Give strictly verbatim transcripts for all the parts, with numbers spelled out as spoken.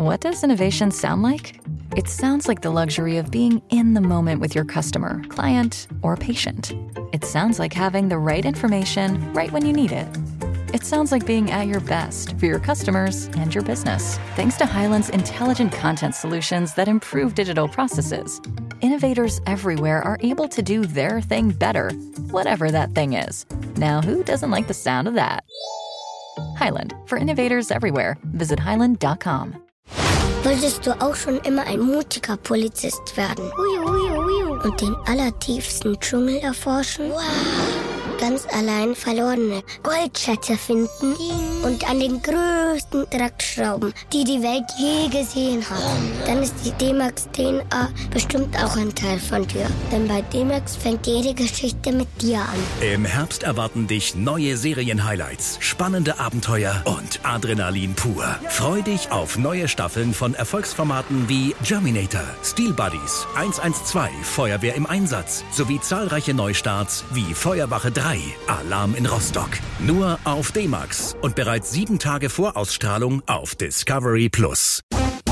What does innovation sound like? It sounds like the luxury of being in the moment with your customer, client, or patient. It sounds like having the right information right when you need it. It sounds like being at your best for your customers and your business. Thanks to Hyland's intelligent content solutions that improve digital processes, innovators everywhere are able to do their thing better, whatever that thing is. Now, who doesn't like the sound of that? Hyland, for innovators everywhere. Visit hyland dot com. Wolltest du auch schon immer ein mutiger Polizist werden? Ui, ui, ui. Und den allertiefsten Dschungel erforschen? Wow. Ganz allein verlorene Goldschätze finden und an den größten Dreck schrauben, die die Welt je gesehen hat. Dann ist die D-Max D N A bestimmt auch ein Teil von dir. Denn bei D-Max fängt jede Geschichte mit dir an. Im Herbst erwarten dich neue Serien-Highlights, spannende Abenteuer und Adrenalin pur. Freu dich auf neue Staffeln von Erfolgsformaten wie Germinator, Steel Buddies, eins eins zwei, Feuerwehr im Einsatz sowie zahlreiche Neustarts wie Feuerwache drei, Alarm in Rostock. Nur auf D-Max und bereits sieben Tage vor Ausstrahlung auf Discovery Plus.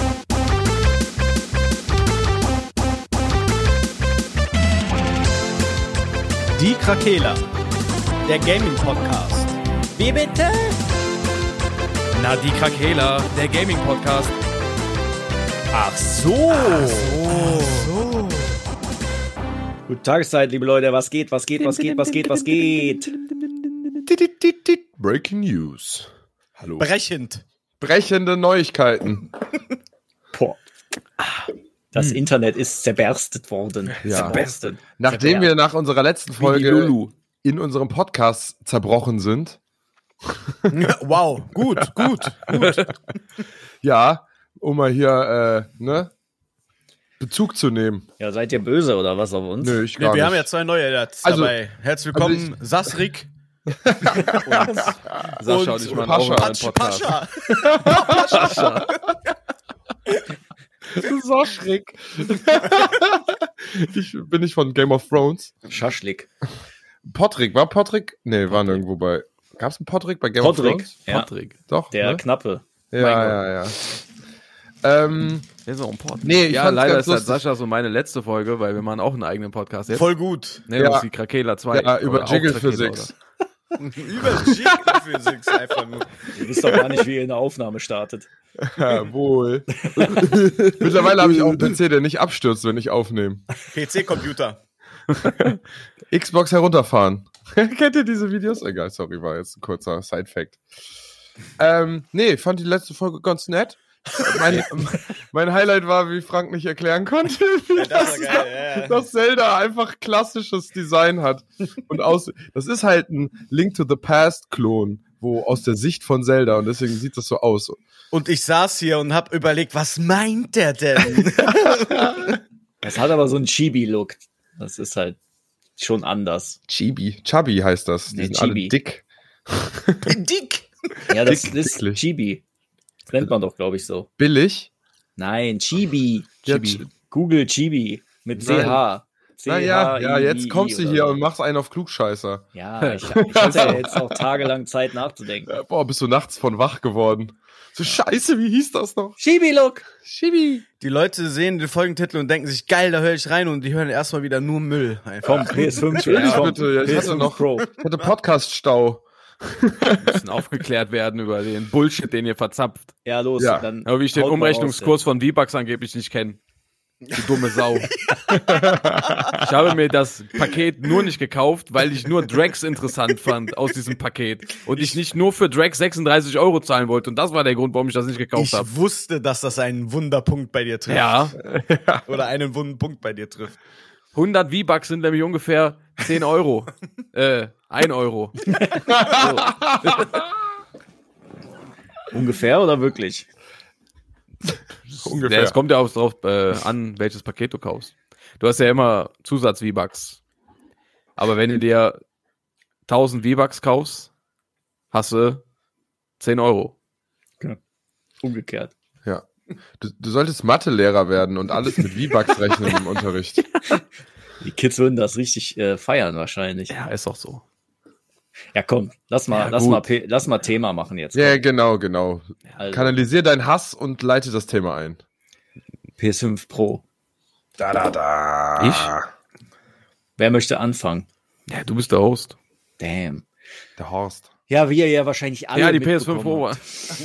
Die Krakela, der Gaming-Podcast. Wie bitte? Na, die Krakela, der Gaming-Podcast. Ach so. Ach so. Ach so. Gute Tageszeit, liebe Leute. Was geht, was geht, was geht, was geht, was geht? Breaking News. Hallo. Brechend. Brechende Neuigkeiten. Boah. Das hm. Internet ist zerberstet worden. Ja. Zerberstet. Nachdem Zerberst. wir nach unserer letzten Folge in unserem Podcast zerbrochen sind. Wow, gut, gut, gut. Ja, um mal hier, äh, ne? Bezug zu nehmen. Ja, seid ihr böse oder was auf uns? Nö, ich gar nee, wir nicht. haben ja zwei neue jetzt also, dabei. Herzlich willkommen, also Sasrik. und Sascha und ich mal auch einen Podcast. Pascha. Pascha. Saschrik. Ich bin nicht von Game of Thrones. Schaschlik. Podrick, war Podrick? Nee, waren irgendwo bei. Gab's einen Podrick bei Game Podrick, of Thrones? ja. Podrick. Doch. Der ne? Knappe. Ja, ja, ja. Ähm, Der ist auch ein Podcast. Nee, ich ja, leider ganz ist das lustig. Sascha so meine letzte Folge, weil wir machen auch einen eigenen Podcast jetzt. Voll gut. Ne, Ja. das ist die Krakela zwei. Ja, über Oder auch Jiggle Krakela, Physics. Über Jiggle-Physics einfach nur. Ihr wisst doch gar nicht, wie ihr eine Aufnahme startet. Jawohl. Mittlerweile habe ich auch einen P C, der nicht abstürzt, wenn ich aufnehme. P C-Computer. Xbox herunterfahren. Kennt ihr diese Videos? Egal, sorry, war jetzt ein kurzer Side-Fact. Ähm, nee, fand die letzte Folge ganz nett. Mein, mein Highlight war, wie Frank nicht erklären konnte, Ja, das war geil, ja, ja. dass Zelda einfach klassisches Design hat. Und aus, das ist halt ein Link to the Past-Klon, wo aus der Sicht von Zelda, und deswegen sieht das so aus. Und ich saß hier und hab überlegt, was meint der denn? Es hat aber so einen Chibi-Look. Das ist halt schon anders. Chibi. Chubby heißt das. Die Nee, sind Chibi. alle dick. Dick. Ja, das Dick, ist dicklich. Chibi. Das nennt man doch, glaube ich, so. Billig. Nein, Chibi. Ja, Chibi. Google Chibi. Mit C H. C H Naja, ja, jetzt I I kommst du oder hier so. und machst einen auf Klugscheißer. Ja, ich, ich hatte ja jetzt auch tagelang Zeit nachzudenken. Ja, boah, bist du nachts von wach geworden. So scheiße, wie hieß das noch? Chibi-Look. Chibi. Die Leute sehen den Folgentitel und denken sich, geil, da höre ich rein, und die hören erstmal wieder nur Müll. Einfach. Komm, P S fünf. Ja, komm, bitte, ja, ich P S hatte fünf noch- Pro. Ich hatte Podcast-Stau. müssen aufgeklärt werden über den Bullshit, den ihr verzapft. Ja, los. Ja. Dann Aber wie ich den haut mal Umrechnungskurs von V-Bucks angeblich nicht kenne. Die dumme Sau. Ich habe mir das Paket nur nicht gekauft, weil ich nur Drax interessant fand aus diesem Paket. Und ich nicht nur für Drax sechsunddreißig Euro zahlen wollte. Und das war der Grund, warum ich das nicht gekauft Ich habe. wusste, dass das einen Wunderpunkt bei dir trifft. Ja, Oder einen wunden Punkt bei dir trifft. hundert V-Bucks sind nämlich ungefähr zehn Euro. äh, ein Euro. Ungefähr oder wirklich? Ungefähr. Ja, es kommt ja auch drauf äh, an, welches Paket du kaufst. Du hast ja immer Zusatz-V-Bucks. Aber wenn du dir tausend V-Bucks kaufst, hast du zehn Euro. Umgekehrt. Ja. Du, du solltest Mathelehrer werden und alles mit V-Bucks rechnen im Unterricht. Die Kids würden das richtig äh, feiern wahrscheinlich. Ja, ist auch so. Ja, komm, lass mal, Ja, lass gut. mal, P- lass mal Thema machen jetzt. Ja, komm. genau, genau. Also, Kanalisier deinen Hass und leite das Thema ein. P S fünf Pro. Da, da, da. Ich? Wer möchte anfangen? Ja, du bist der Host. Damn. Der Horst. Ja, wie ihr ja wahrscheinlich alle Ja, die P S fünf mitbekommen Pro.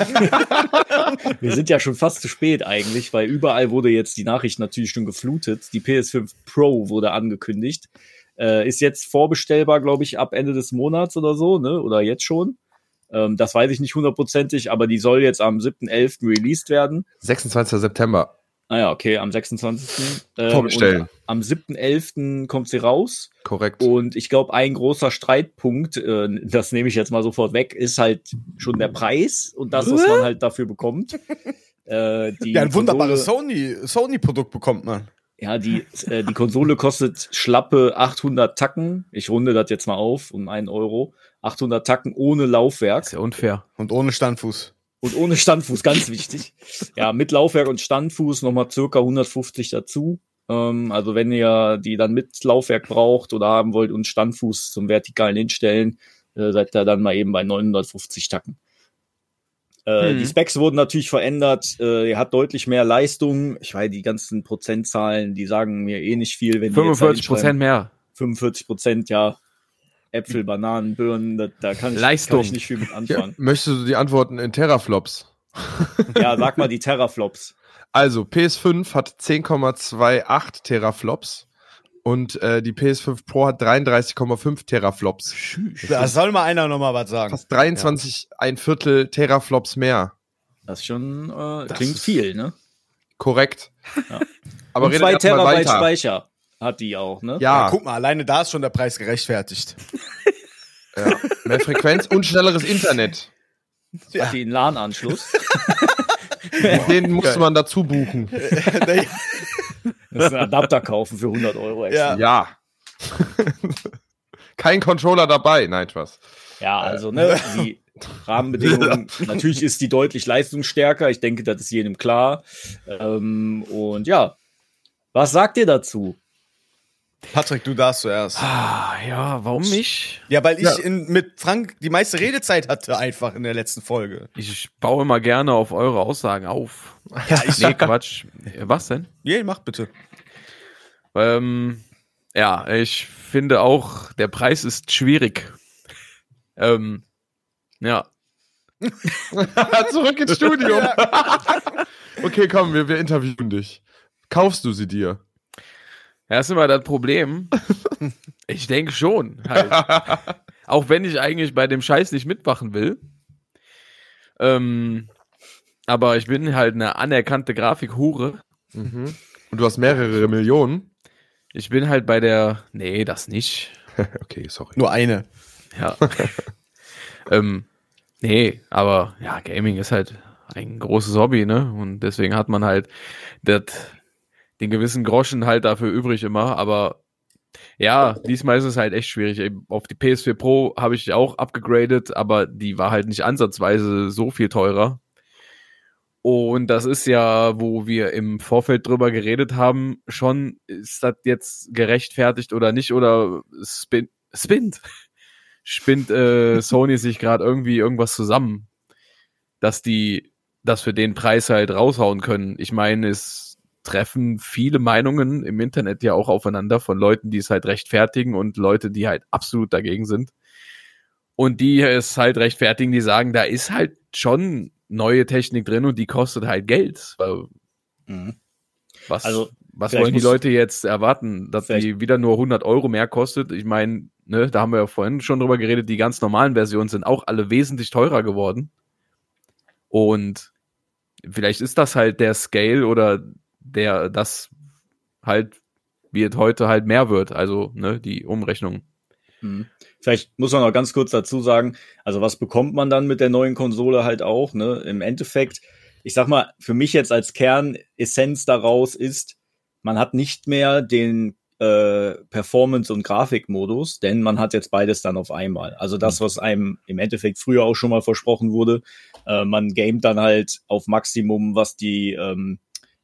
habt. Wir sind ja schon fast zu spät eigentlich, weil überall wurde jetzt die Nachricht natürlich schon geflutet. Die P S fünf Pro wurde angekündigt. Äh, ist jetzt vorbestellbar, glaube ich, ab Ende des Monats oder so, ne? Oder jetzt schon. Ähm, das weiß ich nicht hundertprozentig, aber die soll jetzt am siebten elften released werden. sechsundzwanzigsten September. Ah ja, okay, am sechsundzwanzigsten Ähm, Vorbestellen. und am siebten elften kommt sie raus. Korrekt. Und ich glaube, ein großer Streitpunkt, äh, das nehme ich jetzt mal sofort weg, ist halt schon der Preis und das, was man halt dafür bekommt. Äh, die Ja, ein wunderbares Konsole, Sony, Sony-Produkt bekommt man. Ja, die, äh, die Konsole kostet schlappe achthundert Tacken. Ich runde das jetzt mal auf um einen Euro. achthundert Tacken ohne Laufwerk. Ist ja unfair. Und ohne Standfuß. Und ohne Standfuß, ganz wichtig. Ja, mit Laufwerk und Standfuß nochmal circa hundertfünfzig dazu. Ähm, also wenn ihr die dann mit Laufwerk braucht oder haben wollt und Standfuß zum vertikalen Hinstellen, äh, seid ihr dann mal eben bei neunhundertfünfzig Tacken. Äh, Hm. Die Specs wurden natürlich verändert. Äh, ihr habt deutlich mehr Leistung. Ich weiß, die ganzen Prozentzahlen, die sagen mir eh nicht viel. Wenn die jetzt da fünfundvierzig Prozent mehr. fünfundvierzig Prozent, ja. Äpfel, Bananen, Birnen, da, da kann, ich, Leistung. kann ich nicht viel mit Ja, anfangen. möchtest du die antworten in Teraflops? Ja, sag mal die Teraflops. Also, P S fünf hat zehn Komma achtundzwanzig Teraflops und äh, die P S fünf Pro hat dreiunddreißig Komma fünf Teraflops. Da soll mal einer nochmal was sagen. Fast dreiundzwanzig ein Viertel Teraflops mehr. Das ist schon, äh, Das klingt ist- viel, ne? Korrekt. Ja. Aber Und redet zwei erst mal Terabyte weiter. Speicher hat die auch, ne? Ja, Ja, guck mal, alleine da ist schon der Preis gerechtfertigt. ja, mehr Frequenz und schnelleres Internet. Hat die einen LAN-Anschluss. Den muss man dazu buchen. Das ist ein Adapter kaufen für hundert Euro extra. Ja. Ja. Kein Controller dabei. Nein, Spaß. Ja, also, ne, die Rahmenbedingungen, natürlich ist die deutlich leistungsstärker. Ich denke, das ist jedem klar. Ähm, und ja, was sagt ihr dazu? Patrick, du darfst zuerst. Ah, ja, warum nicht? Ja, weil ich Ja. in, mit Frank die meiste Redezeit hatte einfach in der letzten Folge. Ich baue immer gerne auf eure Aussagen auf. Ja, ich Nee, Quatsch. Was denn? Je, mach bitte. Ähm, ja, ich finde auch, der Preis ist schwierig. Ähm, ja. Zurück ins Studio. Okay, komm, wir, wir interviewen dich. Kaufst du sie dir? Ja, ist immer das Problem. Ich denke schon. Halt. Auch wenn ich eigentlich bei dem Scheiß nicht mitmachen will. Ähm, aber ich bin halt eine anerkannte Grafikhure. Mhm. Und du hast mehrere Millionen? Ich bin halt bei der. Nee, das nicht. Okay, sorry. Nur eine. Ja. ähm, nee, aber ja, Gaming ist halt ein großes Hobby, ne? Und deswegen hat man halt dat, den gewissen Groschen halt dafür übrig immer. Aber ja, diesmal ist es halt echt schwierig. Eben auf die P S vier Pro habe ich auch abgegradet, aber die war halt nicht ansatzweise so viel teurer. Und das ist ja, wo wir im Vorfeld drüber geredet haben, schon, ist das jetzt gerechtfertigt oder nicht? Oder spin, spinnt, spinnt äh, Sony sich gerade irgendwie irgendwas zusammen, dass die das für den Preis halt raushauen können. Ich meine, es treffen viele Meinungen im Internet ja auch aufeinander von Leuten, die es halt rechtfertigen und Leute, die halt absolut dagegen sind. Und die es halt rechtfertigen, die sagen, da ist halt schon neue Technik drin und die kostet halt Geld. Weil Mhm. Was, Also, was vielleicht wollen die muss- Leute jetzt erwarten, dass Vielleicht- die wieder nur hundert Euro mehr kostet? Ich meine, ne, da haben wir ja vorhin schon drüber geredet, die ganz normalen Versionen sind auch alle wesentlich teurer geworden. Und vielleicht ist das halt der Scale oder der, das halt, wie es heute halt mehr wird, also ne, die Umrechnung. Mhm. Vielleicht muss man noch ganz kurz dazu sagen, also was bekommt man dann mit der neuen Konsole halt auch, ne? Im Endeffekt, ich sag mal, für mich jetzt als Kernessenz daraus ist, man hat nicht mehr den äh, Performance- und Grafikmodus, denn man hat jetzt beides dann auf einmal. Also das, was einem im Endeffekt früher auch schon mal versprochen wurde, äh, man gamet dann halt auf Maximum, was die ähm,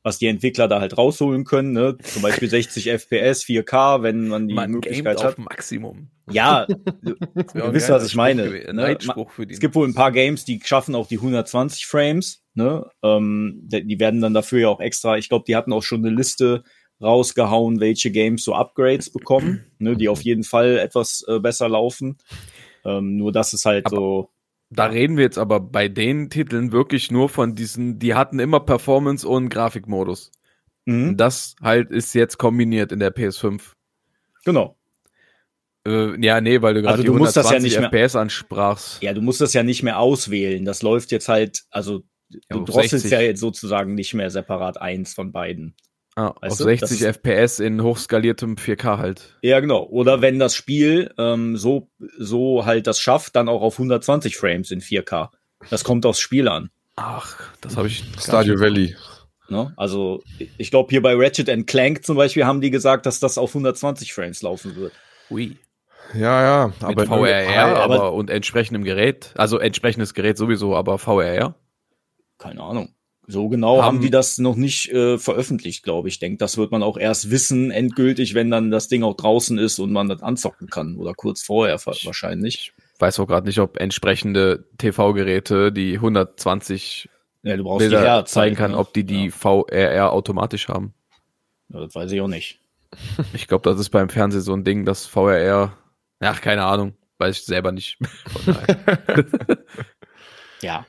was die Entwickler da halt rausholen können, ne? Zum Beispiel sechzig F P S, vier K, wenn man die Man Möglichkeit gamet hat. auf Maximum. Ja, du, du wisst, was ich meine. Ne? Neidspruch für die. Es gibt wohl ein paar Games, die schaffen auch die hundertzwanzig Frames, ne? Ähm, die werden dann dafür ja auch extra, ich glaube, die hatten auch schon eine Liste rausgehauen, welche Games so Upgrades bekommen, ne? Die auf jeden Fall etwas äh, besser laufen. Ähm, nur das ist halt Aber so. Da reden wir jetzt aber bei den Titeln wirklich nur von diesen, die hatten immer Performance und Grafikmodus. Mhm. Das halt ist jetzt kombiniert in der P S fünf. Genau. Äh, ja, nee, weil du gerade Also die du musst das ja hundertzwanzig nicht mehr- F P S ansprachst. Ja, du musst das ja nicht mehr auswählen. Das läuft jetzt halt, also Ja, du auf drosselst sechzig. ja jetzt sozusagen nicht mehr separat eins von beiden. Ah, Weißt auf du, sechzig das ist- F P S in hochskaliertem vier K halt. Ja, genau. Oder wenn das Spiel ähm, so, so halt das schafft, dann auch auf hundertzwanzig Frames in vier K. Das kommt aufs Spiel an. Ach, das habe ich. gar Stardew nicht- Valley. Ne? Also ich glaube, hier bei Ratchet and Clank zum Beispiel haben die gesagt, dass das auf hundertzwanzig Frames laufen wird. Ui. Ja, ja. Mit Aber V R R, aber- aber und entsprechendem Gerät. Also entsprechendes Gerät sowieso, aber V R R. Keine Ahnung. So genau haben, Haben- die das noch nicht äh, veröffentlicht, glaube ich. Ich denke, das wird man auch erst wissen, endgültig, wenn dann das Ding auch draußen ist und man das anzocken kann. Oder kurz vorher fa- wahrscheinlich. Weiß auch gerade nicht, ob entsprechende T V-Geräte, die hundertzwanzig Ja, du brauchst die Bilder Herz zeigen halt, kann, ne? ob die die Ja. V R R automatisch haben. Ja, das weiß ich auch nicht. Ich glaube, das ist beim Fernsehen so ein Ding, dass V R R, ach, keine Ahnung, weiß ich selber nicht. Von daher. Ja.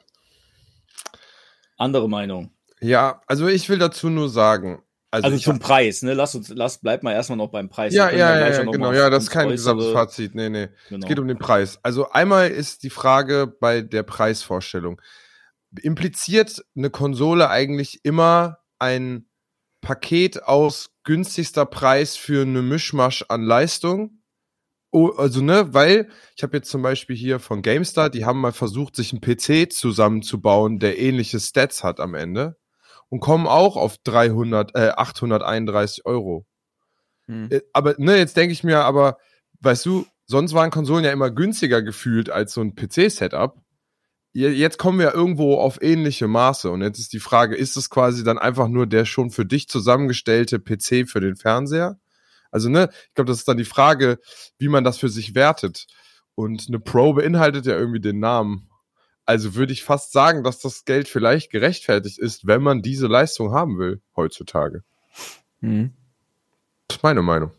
Andere Meinung. Ja, also ich will dazu nur sagen. Also, Also ich zum Preis, ne? Lass uns, lass, bleib mal erstmal noch beim Preis. Ja, Wir können ja, dann ja, gleich ja auch noch genau. mal Ja, auf das ist uns kein äußere- gesamtes Fazit. Nee, nee. Genau. Es geht um den Preis. Also einmal ist die Frage bei der Preisvorstellung. Impliziert eine Konsole eigentlich immer ein Paket aus günstigster Preis für eine Mischmasch an Leistung? Oh, also, ne, weil ich habe jetzt zum Beispiel hier von GameStar, die haben mal versucht, sich einen P C zusammenzubauen, der ähnliche Stats hat am Ende und kommen auch auf dreihundert, äh, achthunderteinunddreißig Euro. Hm. Äh, Aber, ne, jetzt denke ich mir, aber, weißt du, sonst waren Konsolen ja immer günstiger gefühlt als so ein P C-Setup. Je- Jetzt kommen wir irgendwo auf ähnliche Maße und jetzt ist die Frage, ist es quasi dann einfach nur der schon für dich zusammengestellte P C für den Fernseher? Also, ne, ich glaube, das ist dann die Frage, wie man das für sich wertet. Und eine Pro beinhaltet ja irgendwie den Namen. Also würde ich fast sagen, dass das Geld vielleicht gerechtfertigt ist, wenn man diese Leistung haben will, heutzutage. Hm. Das ist meine Meinung.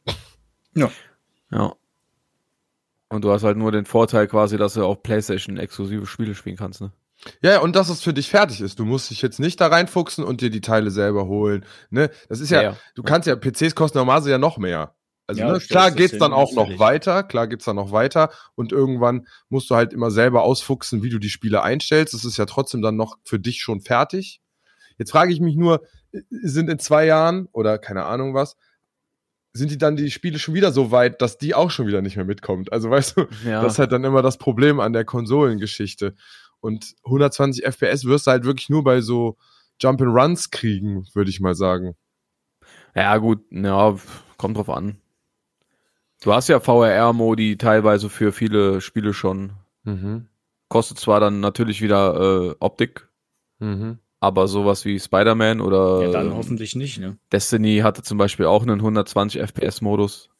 Ja. Ja. Und du hast halt nur den Vorteil quasi, dass du auch PlayStation-exklusive Spiele spielen kannst, ne? Ja, ja, und dass es für dich fertig ist. Du musst dich jetzt nicht da reinfuchsen und dir die Teile selber holen. Ne? Das ist ja, Ja, ja. du kannst ja, P Cs kosten normalerweise ja noch mehr. Also, Ja, ne? du stellst Klar das geht's hin, dann auch noch natürlich. weiter, klar geht's dann noch weiter und irgendwann musst du halt immer selber ausfuchsen, wie du die Spiele einstellst. Das ist ja trotzdem dann noch für dich schon fertig. Jetzt frage ich mich nur, sind in zwei Jahren oder keine Ahnung was, sind die dann die Spiele schon wieder so weit, dass die auch schon wieder nicht mehr mitkommt? Also weißt du, Ja. das ist halt dann immer das Problem an der Konsolengeschichte. Und hundertzwanzig F P S wirst du halt wirklich nur bei so Jump-and-Runs kriegen, würde ich mal sagen. Ja, gut, ja, kommt drauf an. Du hast ja V R R-Modi teilweise für viele Spiele schon. Mhm. Kostet zwar dann natürlich wieder äh, Optik, Mhm. aber sowas wie Spider-Man oder Ja, dann ähm, hoffentlich nicht, ne? Destiny hatte zum Beispiel auch einen hundertzwanzig F P S-Modus.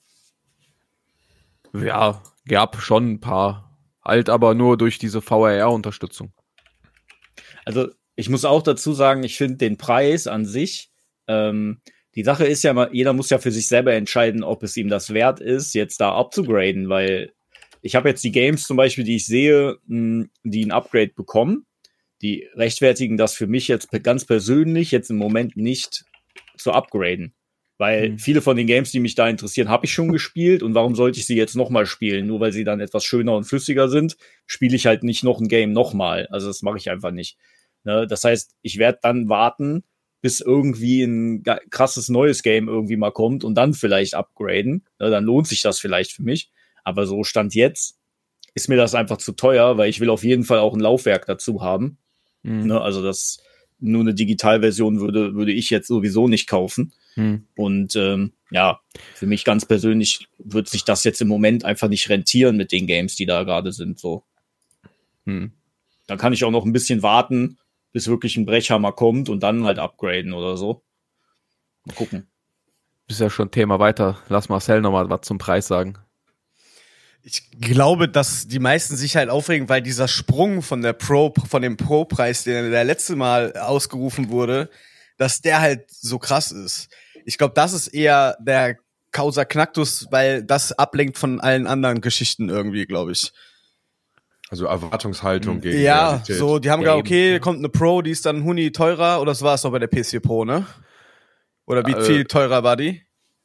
Ja, gab schon ein paar. Halt aber nur durch diese V R R-Unterstützung. Also ich muss auch dazu sagen, ich finde den Preis an sich, ähm, die Sache ist ja mal, jeder muss ja für sich selber entscheiden, ob es ihm das wert ist, jetzt da upzugraden, weil ich habe jetzt die Games zum Beispiel, die ich sehe, mh, die ein Upgrade bekommen, die rechtfertigen das für mich jetzt pe- ganz persönlich jetzt im Moment nicht zu upgraden. Weil Mhm. viele von den Games, die mich da interessieren, habe ich schon gespielt und warum sollte ich sie jetzt nochmal spielen? Nur weil sie dann etwas schöner und flüssiger sind, spiele ich halt nicht noch ein Game nochmal. Also das mache ich einfach nicht. Ne? Das heißt, ich werde dann warten, bis irgendwie ein ga- krasses neues Game irgendwie mal kommt und dann vielleicht upgraden. Ne? Dann lohnt sich das vielleicht für mich. Aber so Stand jetzt ist mir das einfach zu teuer, weil ich will auf jeden Fall auch ein Laufwerk dazu haben. Mhm. Ne? Also das nur eine Digitalversion würde, würde ich jetzt sowieso nicht kaufen. Mhm. Und ähm, ja, für mich ganz persönlich wird sich das jetzt im Moment einfach nicht rentieren mit den Games, die da gerade sind. So, Mhm. da kann ich auch noch ein bisschen warten bis wirklich ein Brechhammer kommt und dann halt upgraden oder so. Mal gucken. Ist ja schon Thema weiter. Lass Marcel nochmal was zum Preis sagen. Ich glaube, dass die meisten sich halt aufregen, weil dieser Sprung von der Pro, von dem Pro-Preis, der der letzte Mal ausgerufen wurde, dass der halt so krass ist. Ich glaube, das ist eher der Causa Knacktus, weil das ablenkt von allen anderen Geschichten irgendwie, glaube ich. Also Erwartungshaltung gegen Ja, Realität. so, die haben Ja, gesagt, okay, kommt eine Pro, die ist dann Huni teurer, oder das war es doch bei der P S vier Pro, ne? Oder wie Äh, viel teurer war die?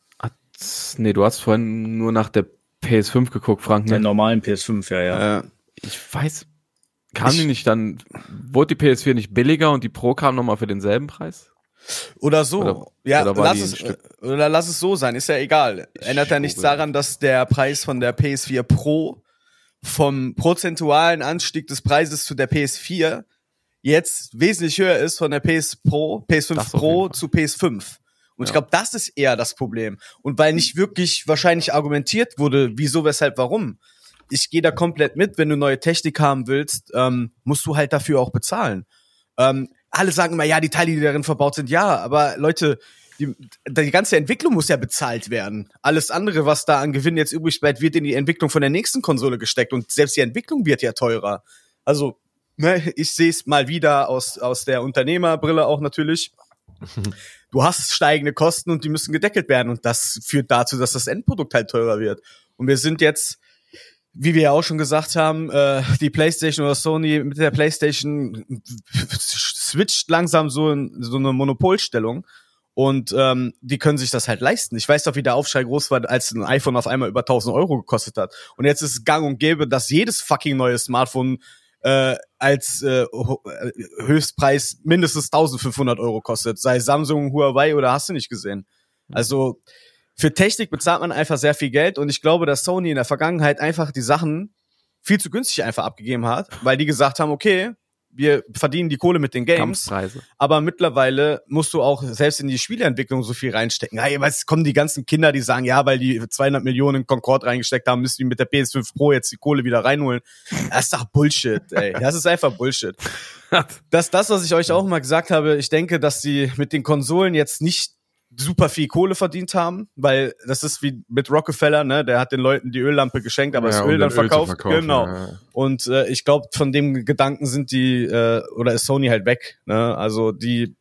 Nee, du hast vorhin nur nach der P S fünf geguckt, Frank, Der ne? normalen P S fünf, ja, ja. Äh, Ich weiß, kam die nicht dann, wurde die P S vier nicht billiger und die Pro kam nochmal für denselben Preis? Oder so. Oder- ja, oder war lass die ein es, Stück- oder lass es so sein, ist ja egal. Ändert ja nichts google. daran, dass der Preis von der P S vier Pro vom prozentualen Anstieg des Preises zu der P S vier jetzt wesentlich höher ist von der P S Pro, P S fünf Das auf Pro jeden Fall. zu P S fünf. Und ich Ja. glaube, das ist eher das Problem. Und weil nicht wirklich wahrscheinlich argumentiert wurde, wieso, weshalb, warum. Ich gehe da komplett mit, wenn du neue Technik haben willst, ähm, musst du halt dafür auch bezahlen. Ähm, alle sagen immer, ja, die Teile, die darin verbaut sind, ja, aber Leute, die, die ganze Entwicklung muss ja bezahlt werden. Alles andere, was da an Gewinn jetzt übrig bleibt, wird in die Entwicklung von der nächsten Konsole gesteckt und selbst die Entwicklung wird ja teurer. Also, ne, ich sehe es mal wieder aus, aus der Unternehmerbrille auch natürlich. Du hast steigende Kosten und die müssen gedeckelt werden und das führt dazu, dass das Endprodukt halt teurer wird. Und wir sind jetzt, wie wir ja auch schon gesagt haben, äh, die PlayStation oder Sony mit der PlayStation switcht langsam so in so eine Monopolstellung und ähm, die können sich das halt leisten. Ich weiß doch, wie der Aufschrei groß war, als ein iPhone auf einmal über tausend Euro gekostet hat. Und jetzt ist es gang und gäbe, dass jedes fucking neue Smartphone äh, als äh, Höchstpreis mindestens eintausendfünfhundert Euro kostet. Sei Samsung, Huawei oder hast du nicht gesehen. Also für Technik bezahlt man einfach sehr viel Geld und ich glaube, dass Sony in der Vergangenheit einfach die Sachen viel zu günstig einfach abgegeben hat, weil die gesagt haben, okay, wir verdienen die Kohle mit den Games, Kampfpreise. aber mittlerweile musst du auch selbst in die Spieleentwicklung so viel reinstecken. Ja, jetzt kommen die ganzen Kinder, die sagen, ja, weil die zweihundert Millionen in Concorde reingesteckt haben, müssen die mit der P S fünf Pro jetzt die Kohle wieder reinholen. Das ist doch Bullshit, ey. Das ist einfach Bullshit. Das ist das, was ich euch auch mal gesagt habe. Ich denke, dass die mit den Konsolen jetzt nicht super viel Kohle verdient haben, weil das ist wie mit Rockefeller, ne? Der hat den Leuten die Öllampe geschenkt, aber Ja, das um Öl dann den Öl zu verkauft. verkaufen, Genau. ja, ja. Und äh, ich glaube, von dem Gedanken sind die äh, oder ist Sony halt weg. Ne? Also die,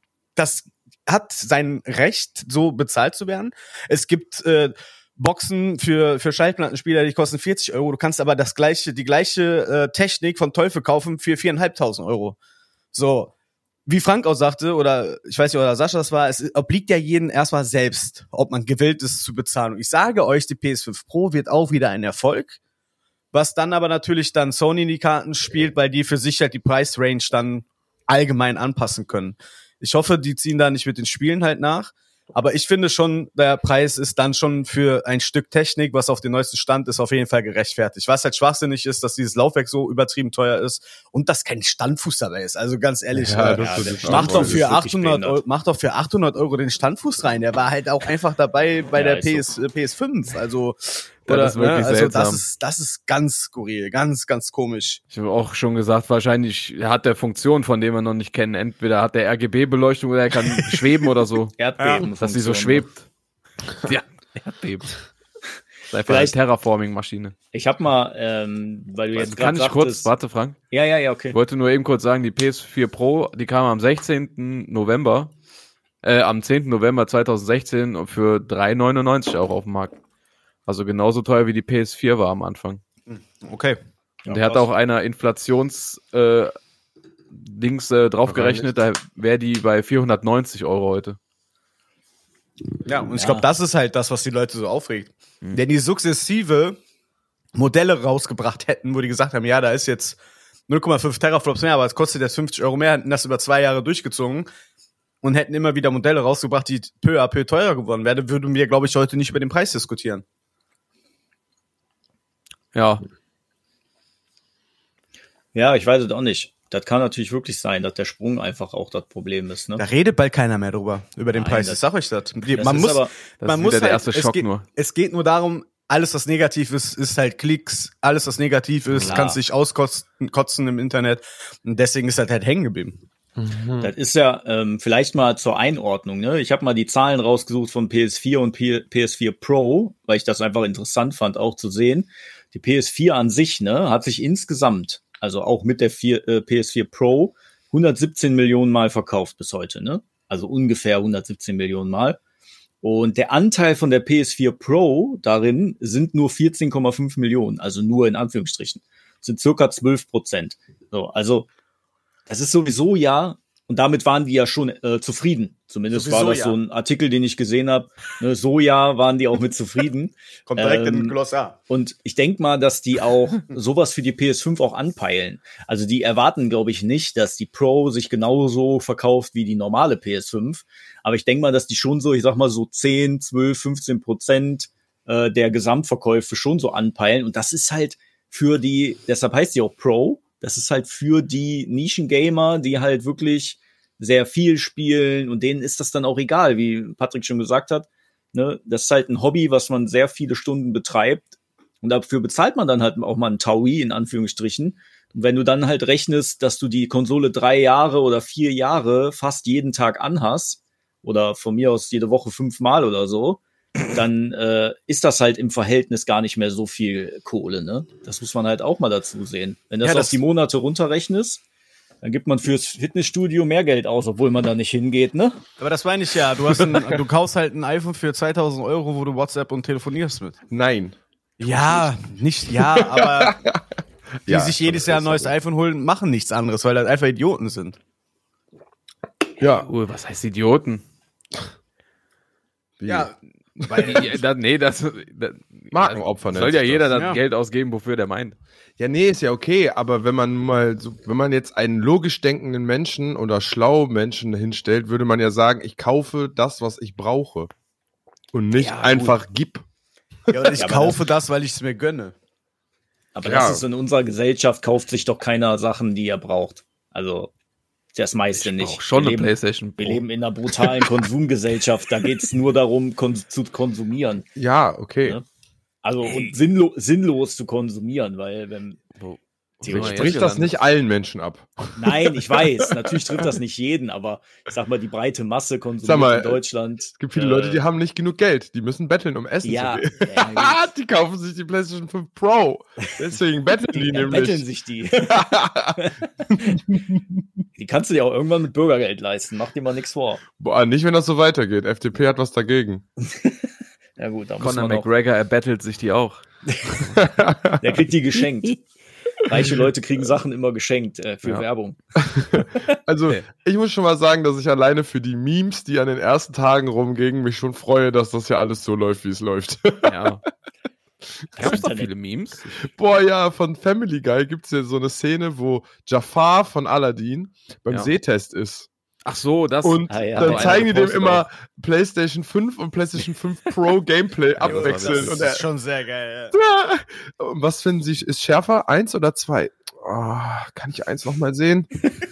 das hat sein Recht, so bezahlt zu werden. Es gibt äh, Boxen für für Schallplattenspieler, die kosten vierzig Euro. Du kannst aber das gleiche, die gleiche äh, Technik vom Teufel kaufen für viertausendfünfhundert Euro. So. Wie Frank auch sagte, oder ich weiß nicht, oder Sascha das war, es obliegt ja jedem erstmal selbst, ob man gewillt ist zu bezahlen. Und ich sage euch, die P S fünf Pro wird auch wieder ein Erfolg, was dann aber natürlich dann Sony in die Karten spielt, weil die für sich halt die Preisrange dann allgemein anpassen können. Ich hoffe, die ziehen da nicht mit den Spielen halt nach. Aber ich finde schon, der Preis ist dann schon für ein Stück Technik, was auf den neuesten Stand ist, auf jeden Fall gerechtfertigt. Was halt schwachsinnig ist, dass dieses Laufwerk so übertrieben teuer ist und dass kein Standfuß dabei ist. Also ganz ehrlich, Ja, äh, das ja, ist der mach Standfuß doch ist für wirklich achthundert behindert. Euro, mach doch für achthundert Euro den Standfuß rein. Der war halt auch einfach dabei bei Ja, der ist P S, äh, P S fünf. Also, Das oder, ist wirklich ne? Also seltsam. das ist, das ist ganz skurril, ganz, ganz komisch. Ich habe auch schon gesagt, wahrscheinlich hat der Funktion, von dem wir noch nicht kennen. Entweder hat der R G B-Beleuchtung oder er kann schweben oder so. Erdbeben. Dass sie so schwebt. Ja, Erdbeben. Das ist einfach Vielleicht- eine Terraforming-Maschine. Ich habe mal, ähm, weil du jetzt Kann gerade ich kurz, sagtest, warte Frank, ja, ja, ja, okay. ich wollte nur eben kurz sagen, die P S vier Pro, die kam am sechzehnten November, äh, am zehnten November zweitausendsechzehn für drei neunundneunzig auch auf dem Markt. Also genauso teuer wie die P S vier war am Anfang. Okay. Und Ja, der hat krass. auch einer Inflations äh, Dings äh, draufgerechnet, da wäre die bei vierhundertneunzig Euro heute. Ja, und ich Ja. glaube, das ist halt das, was die Leute so aufregt. Wenn die sukzessive Modelle rausgebracht hätten, wo die gesagt haben, ja, da ist jetzt null Komma fünf Teraflops mehr, aber es kostet jetzt fünfzig Euro mehr, hätten das über zwei Jahre durchgezogen und hätten immer wieder Modelle rausgebracht, die peu à peu teurer geworden wären, würden wir, glaube ich, heute nicht über den Preis diskutieren. Ja, Ja, ich weiß es auch nicht. Das kann natürlich wirklich sein, dass der Sprung einfach auch das Problem ist. Ne? Da redet bald keiner mehr drüber, über den Nein, Preis. das- Ich sag euch das. Die, das man ist muss, aber- das man ist muss wieder der halt, erste es Schock geht, nur. Es geht nur darum, alles, was negativ ist, ist halt Klicks. Alles, was negativ ist, Klar. kannst dich auskotzen kotzen im Internet. Und deswegen ist das halt hängen geblieben. Mhm. Das ist ja ähm, vielleicht mal zur Einordnung. Ne? Ich habe mal die Zahlen rausgesucht von P S vier und P- PS4 Pro, weil ich das einfach interessant fand, auch zu sehen. Die P S vier an sich, ne, hat sich insgesamt, also auch mit der vier, äh, P S vier Pro, hundertsiebzehn Millionen Mal verkauft bis heute. Ne? Also ungefähr hundertsiebzehn Millionen Mal. Und der Anteil von der P S vier Pro darin sind nur vierzehn Komma fünf Millionen, also nur in Anführungsstrichen. Das sind circa zwölf Prozent. So, also das ist sowieso ja, und damit waren die ja schon äh, zufrieden. Zumindest Sowieso war das ja. so ein Artikel, den ich gesehen habe. Ne, so ja waren die auch mit zufrieden. Kommt direkt in Ähm, den Glossar. Und ich denke mal, dass die auch sowas für die P S fünf auch anpeilen. Also die erwarten, glaube ich, nicht, dass die Pro sich genauso verkauft wie die normale P S fünf. Aber ich denke mal, dass die schon so, ich sag mal so zehn, zwölf, fünfzehn Prozent äh, der Gesamtverkäufe schon so anpeilen. Und das ist halt für die, deshalb heißt die auch Pro, das ist halt für die Nischengamer, die halt wirklich sehr viel spielen und denen ist das dann auch egal, wie Patrick schon gesagt hat. Ne? Das ist halt ein Hobby, was man sehr viele Stunden betreibt und dafür bezahlt man dann halt auch mal einen Taui in Anführungsstrichen. Und wenn du dann halt rechnest, dass du die Konsole drei Jahre oder vier Jahre fast jeden Tag anhast oder von mir aus jede Woche fünfmal oder so, dann äh, ist das halt im Verhältnis gar nicht mehr so viel Kohle. Ne? Das muss man halt auch mal dazu sehen. Wenn das, Ja, das auf die Monate runterrechnest, dann gibt man fürs Fitnessstudio mehr Geld aus, obwohl man da nicht hingeht, ne? Aber das meine ich ja. Du hast ein, du kaufst halt ein iPhone für zweitausend Euro, wo du WhatsApp und telefonierst mit. Nein. Ja, nicht, ja, aber die Ja, sich jedes Jahr ein neues iPhone holen, machen nichts anderes, weil das einfach Idioten sind. Ja. Uh, was heißt Idioten? Wie? Ja, Weil, die, da, nee, das, das Markenopfer soll ja nennt sich jeder das. dann Ja. Geld ausgeben, wofür der meint. Ja, nee, ist ja okay, aber wenn man mal so, wenn man jetzt einen logisch denkenden Menschen oder schlau Menschen hinstellt, würde man ja sagen, ich kaufe das, was ich brauche. Und nicht Ja, einfach gib. ja und ich Ja, aber kaufe das, weil ich es mir gönne. Aber Ja. das ist in unserer Gesellschaft, kauft sich doch keiner Sachen, die er braucht. Also das meiste nicht. Auch schon wir eine leben, PlayStation wir Pro. leben in einer brutalen Konsumgesellschaft. Da geht's nur darum, kon zu konsumieren. Ja, okay. Ja. Also und sinnlo sinnlos zu konsumieren, weil wenn Wo- Theoretisch wo Spricht jetzt das gelandet? nicht allen Menschen ab. Nein, ich weiß, natürlich trifft das nicht jeden, aber ich sag mal, die breite Masse konsumiert Sag mal, in Deutschland. Es gibt viele Leute, die haben nicht genug Geld. Die müssen betteln, um Essen ja, zu gehen. ja, die kaufen sich die PlayStation fünf Pro. Deswegen betteln die, die betteln nämlich. sich die. Die kannst du dir auch irgendwann mit Bürgergeld leisten. Mach dir mal nichts vor. Boah, nicht, wenn das so weitergeht. F D P hat was dagegen. Ja gut, da muss Conor man noch. McGregor, er battelt sich die auch. Der kriegt die geschenkt. Reiche Leute kriegen Sachen immer geschenkt äh, für Ja. Werbung. Also, Okay. ich muss schon mal sagen, dass ich alleine für die Memes, die an den ersten Tagen rumgingen, mich schon freue, dass das ja alles so läuft, wie es läuft. Ja. Gab es doch Internet. viele Memes? Boah, ja, von Family Guy gibt es ja so eine Szene, wo Jafar von Aladdin beim Ja. Sehtest ist. Ach so, das. Und Ah, ja. dann Aber einer zeigen die dem gepostet immer auch. PlayStation fünf und PlayStation fünf Pro Gameplay das war abwechseln. witzig. Und er, schon sehr geil. Ja. Und was finden Sie, ist schärfer? Eins oder zwei? Oh, kann ich eins nochmal sehen?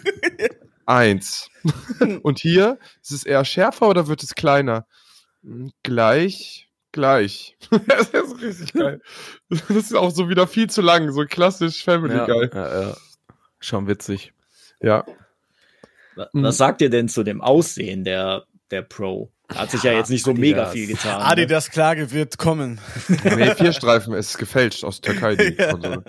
Eins. Und hier, ist es eher schärfer oder wird es kleiner? Hm, Gleich, gleich. Das ist richtig geil. Das ist auch so wieder viel zu lang, so klassisch Family ja, Guy. ja, ja. Schon witzig. Ja. Wa- Mhm. Was sagt ihr denn zu dem Aussehen der, der Pro? Hat sich ja, jetzt nicht so Adidas. mega viel getan. Ne? Adidas Klage wird kommen. Nee, vier Streifen, es ist gefälscht aus Türkei, die Konsole.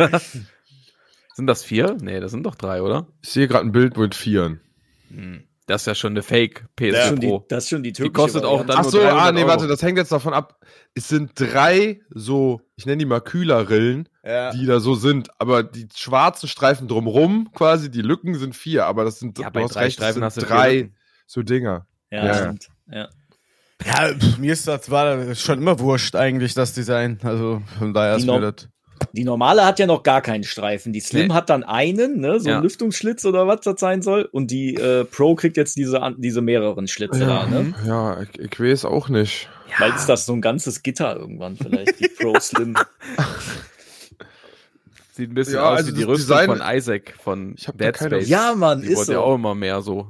Sind das vier? Nee, das sind doch drei, oder? Ich sehe gerade ein Bild mit Vieren. Hm. Das ist ja schon eine Fake P S Das ist vier schon die, Pro. das ist schon die türkische kostet auch Variante. dann Ach nur so, ah, dreihundert nee, Euro. warte, das hängt jetzt davon ab. Es sind drei so, ich nenne die mal Kühlerrillen, Ja. die da so sind, aber die schwarzen Streifen drumrum, quasi, die Lücken sind vier, aber das sind, Ja, du bei hast drei recht, das Streifen hast sind du vier drei Lücken. so Dinger. Ja, Ja. stimmt. Ja. Ja, pf, mir ist das war schon immer wurscht eigentlich, das Design. Also von daher ist Die mir no- das. Die normale hat ja noch gar keinen Streifen. Die Slim Nee. hat dann einen, ne, so Ja. ein Lüftungsschlitz oder was das sein soll. Und die äh, Pro kriegt jetzt diese, an- diese mehreren Schlitze da, ne? Ja, ich, ich weiß auch nicht. Weil ist das so ein ganzes Gitter irgendwann vielleicht, die Pro Slim. Sieht ein bisschen Ja, aus also wie die das Rüstung Design- von Isaac von Ich hab da Dead keine- Space. Ja, Mann, die ist wurde ja so. auch immer mehr so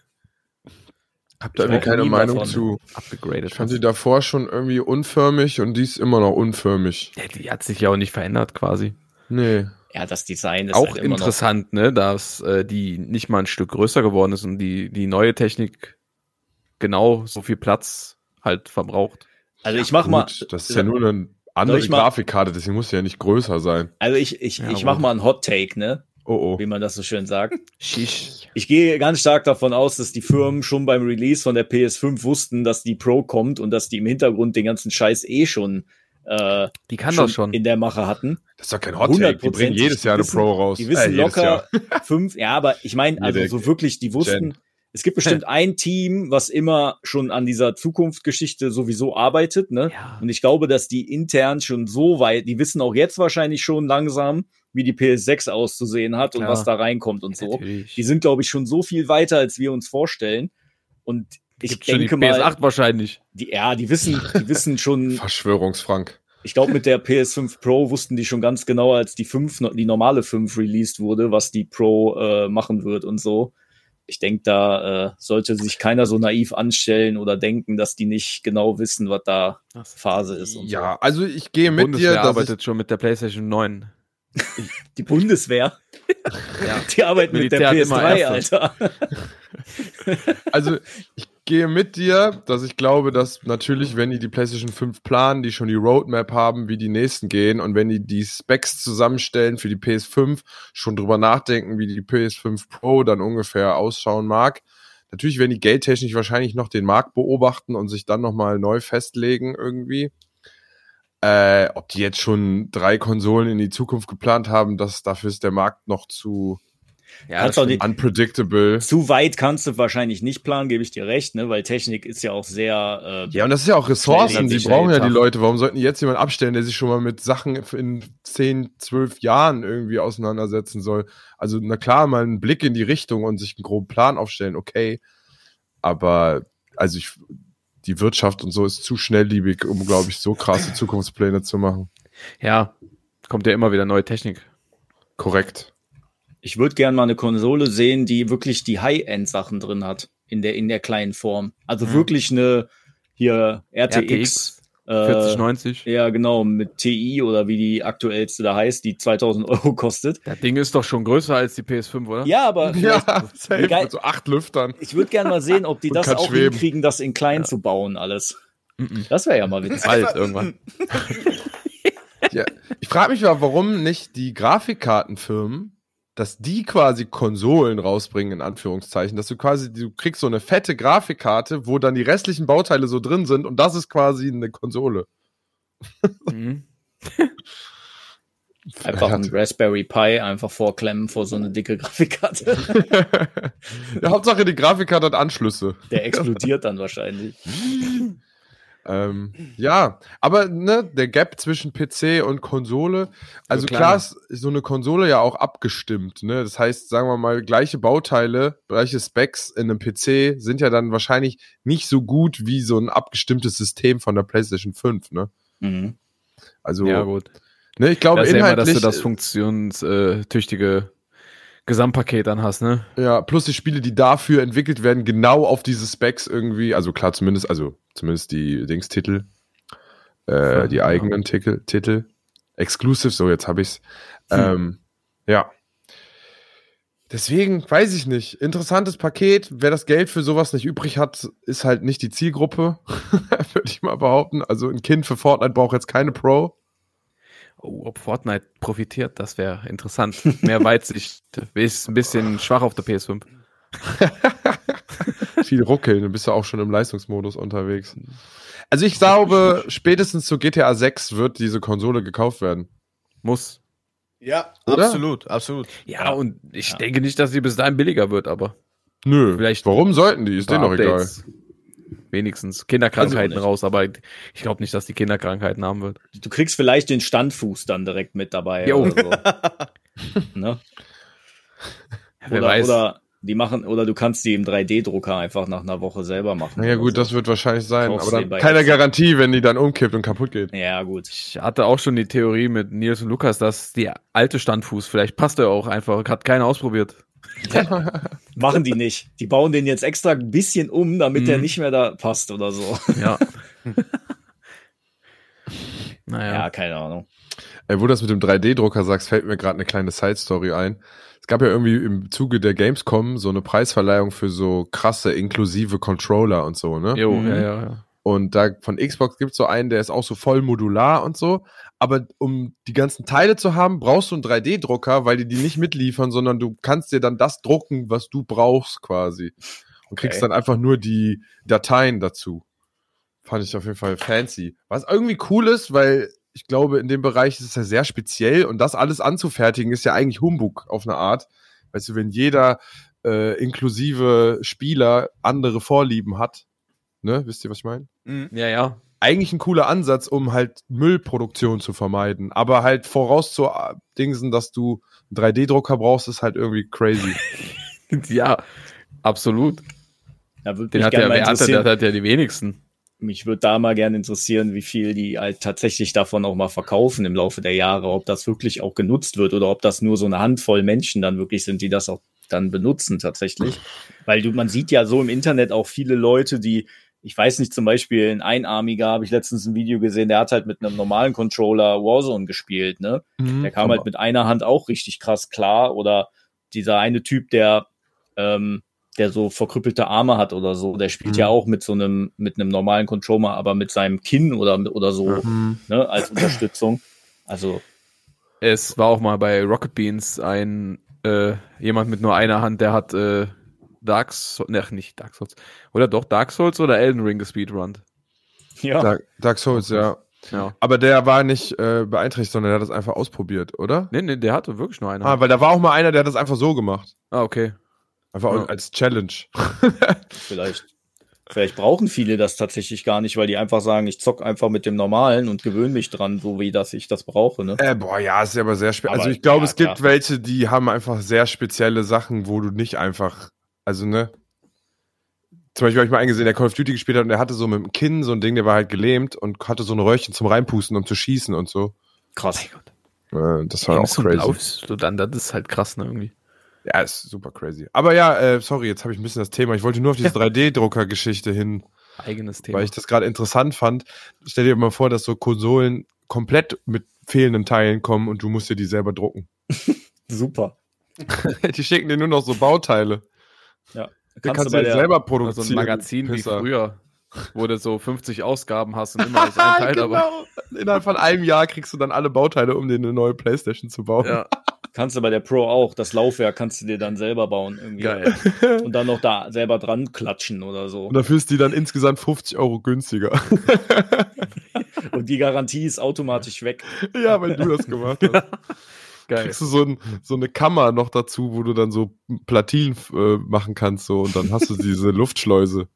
Hab da Ich irgendwie weiß keine nie Meinung davon. zu. abgegradet. Ich fand die davor schon irgendwie unförmig und die ist immer noch unförmig. Ja, die hat sich ja auch nicht verändert quasi. Nee. Ja, das Design ist Auch halt immer interessant, ne, dass äh, die nicht mal ein Stück größer geworden ist und die, die neue Technik genau so viel Platz halt verbraucht. noch. Also ich mach mal. Gut, das ist ja nur eine andere ich mal- Grafikkarte, deswegen muss sie ja nicht größer sein. Also ich, ich, Ja, ich gut. mach mal einen Hot Take, ne? Oh, Wie oh. man das so schön sagt. Schisch. Ich gehe ganz stark davon aus, dass die Firmen schon beim Release von der P S fünf wussten, dass die Pro kommt und dass die im Hintergrund den ganzen Scheiß eh schon, äh, Die kann schon das schon. in der Mache hatten. Das ist doch kein Hot Take, die bringen hundertprozentig. jedes Jahr Die eine wissen- Pro raus. Die wissen Äh, jedes Jahr. locker fünf, ja, aber ich meine, also Jede so wirklich, die wussten, Gen. es gibt bestimmt ein Team, was immer schon an dieser Zukunftsgeschichte sowieso arbeitet, ne? Ja. Und ich glaube, dass die intern schon so weit, die wissen auch jetzt wahrscheinlich schon langsam, wie die P S sechs auszusehen hat und Klar. was da reinkommt und so. Natürlich. Die sind, glaube ich, schon so viel weiter, als wir uns vorstellen. Und ich Gibt's schon die denke P S mal, acht wahrscheinlich. die, ja, die wissen, die wissen schon, Verschwörungsfrank. ich glaube, mit der P S fünf Pro wussten die schon ganz genau, als die fünf, die normale fünf released wurde, was die Pro äh, machen wird und so. Ich denke, da äh, sollte sich keiner so naiv anstellen oder denken, dass die nicht genau wissen, was da Phase ist und Ja, also ich gehe mit Bundeswehr dir, dass arbeitet schon mit der PlayStation neun. so. Die Bundeswehr, Ja. die arbeiten mit der Militär hat P S immer drei, Erste. Alter. ich, also ich gehe mit dir, dass ich glaube, dass natürlich, wenn die die PlayStation fünf planen, die schon die Roadmap haben, wie die nächsten gehen und wenn die die Specs zusammenstellen für die P S fünf, schon drüber nachdenken, wie die P S fünf Pro dann ungefähr ausschauen mag. Natürlich werden die geldtechnisch wahrscheinlich noch den Markt beobachten und sich dann nochmal neu festlegen irgendwie. Äh, ob die jetzt schon drei Konsolen in die Zukunft geplant haben, das, dafür ist der Markt noch zu Ja, Kannst das auch stimmt. nicht- unpredictable. Zu weit kannst du wahrscheinlich nicht planen, gebe ich dir recht, ne? Weil Technik ist ja auch sehr, äh, Ja, und das ist ja auch Ressourcen, Schnell, die schnell, brauchen ja die tough. Leute. Warum sollten die jetzt jemanden abstellen, der sich schon mal mit Sachen in zehn, zwölf Jahren irgendwie auseinandersetzen soll? Also, na klar, mal einen Blick in die Richtung und sich einen groben Plan aufstellen, okay. Aber, also ich, die Wirtschaft und so ist zu schnellliebig, um, glaube ich, so krasse Zukunftspläne zu machen. Ja, kommt ja immer wieder neue Technik. Korrekt. ich würde gerne mal eine Konsole sehen, die wirklich die High-End-Sachen drin hat. In der, in der kleinen Form. Also Mhm. wirklich eine, hier, R T X. R T X äh, vierzig neunzig. Ja, genau, mit T I oder wie die aktuellste da heißt, die zweitausend Euro kostet. Das Ding ist doch schon größer als die P S fünf, oder? Ja, aber vielleicht, Ja, safe, geil- mit so acht Lüftern. ich würde gerne mal sehen, ob die Und das kann auch schweben. hinkriegen, das in klein zu bauen, alles. Mhm. Das wäre ja mal witzig. Bald irgendwann. Ja, ich frage mich mal, warum nicht die Grafikkartenfirmen, dass die quasi Konsolen rausbringen, in Anführungszeichen, dass du quasi, du kriegst so eine fette Grafikkarte, wo dann die restlichen Bauteile so drin sind und das ist quasi eine Konsole. Mhm. Einfach ein Raspberry Pi einfach vorklemmen vor so eine dicke Grafikkarte. Ja, Hauptsache die Grafikkarte hat Anschlüsse. Der explodiert dann wahrscheinlich. Ähm, ja, aber ne, der Gap zwischen P C und Konsole, also kleiner. klar ist so eine Konsole ja auch abgestimmt, ne? Das heißt, sagen wir mal, gleiche Bauteile, gleiche Specs in einem P C sind ja dann wahrscheinlich nicht so gut wie so ein abgestimmtes System von der PlayStation fünf, ne? Mhm. Also, Ja, gut. ne, ich glaube Das ist ja immer, dass inhaltlich, du das funktionstüchtige Gesamtpaket dann hast, ne? ja, plus die Spiele, die dafür entwickelt werden, genau auf diese Specs irgendwie, also klar, zumindest, also zumindest die Dings-Titel, äh, die Ja. eigenen Titel, Titel, Exclusive, so jetzt habe ich's. Ähm, ja. Deswegen, weiß ich nicht, interessantes Paket, wer das Geld für sowas nicht übrig hat, ist halt nicht die Zielgruppe, würde ich mal behaupten. Also ein Kind für Fortnite braucht jetzt keine Pro. Oh, ob Fortnite profitiert, das wäre interessant. Mehr Weitsicht. Ist ein bisschen schwach auf der P S fünf. Viel ruckeln, dann bist du auch schon im Leistungsmodus unterwegs. Also ich glaube, spätestens zu G T A sechs wird diese Konsole gekauft werden. Muss. Ja, Oder? absolut, absolut. Ja, und ich denke nicht, dass sie bis dahin billiger wird, aber Nö, Vielleicht warum sollten die? Ist denen doch egal. Updates. Wenigstens Kinderkrankheiten Also, raus, aber ich glaube nicht, dass die Kinderkrankheiten haben wird. Du kriegst vielleicht den Standfuß dann direkt mit dabei. Jo. Oder, so. Ne? Wer oder, weiß. oder die machen, oder du kannst die im drei D-Drucker einfach nach einer Woche selber machen. Naja oder gut, so. das wird wahrscheinlich sein, Kaufst aber du dann bei keine Etsy. Garantie, wenn die dann umkippt und kaputt geht. Ja, gut. Ich hatte auch schon die Theorie mit Nils und Lukas, dass die alte Standfuß, vielleicht passt er auch einfach, hat keiner ausprobiert. Machen die nicht. Die bauen den jetzt extra ein bisschen um, damit Mhm. der nicht mehr da passt oder so. Ja. Naja. Ja, keine Ahnung. Ey, wo du das mit dem drei D-Drucker sagst, fällt mir gerade eine kleine Side-Story ein. Es gab ja irgendwie im Zuge der Gamescom so eine Preisverleihung für so krasse inklusive Controller und so, ne? Jo, Mhm. ja, ja, ja. Und da von Xbox gibt's so einen, der ist auch so voll modular und so. Aber um die ganzen Teile zu haben, brauchst du einen drei D-Drucker, weil die die nicht mitliefern, sondern du kannst dir dann das drucken, was du brauchst quasi. Und kriegst Okay. dann einfach nur die Dateien dazu. Fand ich auf jeden Fall fancy. Was irgendwie cool ist, weil ich glaube, in dem Bereich ist es ja sehr speziell und das alles anzufertigen ist ja eigentlich Humbug auf eine Art. Weißt du, wenn jeder äh, inklusive Spieler andere Vorlieben hat, ne, wisst ihr, was ich meine? Ja, ja. Eigentlich ein cooler Ansatz, um halt Müllproduktion zu vermeiden. Aber halt vorauszudingsen, dass du einen drei D-Drucker brauchst, ist halt irgendwie crazy. Ja, absolut. Da würde Den mich hat ja, gerne mal wer hat der, interessieren. der hat ja die wenigsten. Mich würde da mal gerne interessieren, wie viel die halt tatsächlich davon auch mal verkaufen im Laufe der Jahre, ob das wirklich auch genutzt wird oder ob das nur so eine Handvoll Menschen dann wirklich sind, die das auch dann benutzen tatsächlich. Weil du, man sieht ja so im Internet auch viele Leute, die, ich weiß nicht, zum Beispiel ein Einarmiger, habe ich letztens ein Video gesehen, der hat halt mit einem normalen Controller Warzone gespielt, ne? Der kam halt mit einer Hand auch richtig krass klar. Oder dieser eine Typ, der ähm, der so verkrüppelte Arme hat oder so, der spielt Mhm. ja auch mit so einem mit einem normalen Controller, aber mit seinem Kinn oder oder so, Mhm. ne, als Unterstützung. Also Es war auch mal bei Rocket Beans ein äh, jemand mit nur einer Hand, der hat äh, Dark Souls, ne, nicht Dark Souls, oder doch Dark Souls oder Elden Ring gespeedrunnt. ja, Dark, Dark Souls, ja. Ja. Aber der war nicht äh, beeinträchtigt, sondern der hat das einfach ausprobiert, oder? Nee, nee, der hatte wirklich nur eine Ah, Hand. weil da war auch mal einer, der hat das einfach so gemacht. Ah, okay. Einfach Ja. als Challenge. vielleicht vielleicht brauchen viele das tatsächlich gar nicht, weil die einfach sagen, ich zock einfach mit dem Normalen und gewöhne mich dran, so wie das ich das brauche, ne? Äh, boah, ja, ist ja aber sehr speziell. Aber Also ich glaube, ja, es gibt klar. welche, die haben einfach sehr spezielle Sachen, wo du nicht einfach, also ne, zum Beispiel habe ich mal einen gesehen, der Call of Duty gespielt hat und der hatte so mit dem Kinn so ein Ding, der war halt gelähmt und hatte so ein Röhrchen zum Reinpusten, um zu schießen und so. Krass. Äh, das war auch so crazy. laufst du dann, das ist halt krass, ne, irgendwie. Ja, ist super crazy. Aber ja, äh, sorry, jetzt habe ich ein bisschen das Thema. Ich wollte nur auf diese drei D-Drucker-Geschichte hin, Eigenes Thema. weil ich das gerade interessant fand. Stell dir mal vor, dass so Konsolen komplett mit fehlenden Teilen kommen und du musst dir die selber drucken. Super. Die schicken dir nur noch so Bauteile. Ja. Du Kannst, kannst du bei dir der, selber Oder produzieren. so ein Magazin wie Pisser. früher, wo du so fünfzig Ausgaben hast und immer ist ein Teil dabei. Genau. Innerhalb von einem Jahr kriegst du dann alle Bauteile, um dir eine neue Playstation zu bauen. Ja, kannst du bei der Pro auch, das Laufwerk kannst du dir dann selber bauen irgendwie. geil. Und dann noch da selber dran klatschen oder so. Und dafür ist die dann insgesamt fünfzig Euro günstiger. Und die Garantie ist automatisch weg. Ja, weil du das gemacht hast. Geil. Kriegst du so, ein, so eine Kammer noch dazu, wo du dann so Platinen äh, machen kannst, so, und dann hast du diese Luftschleuse.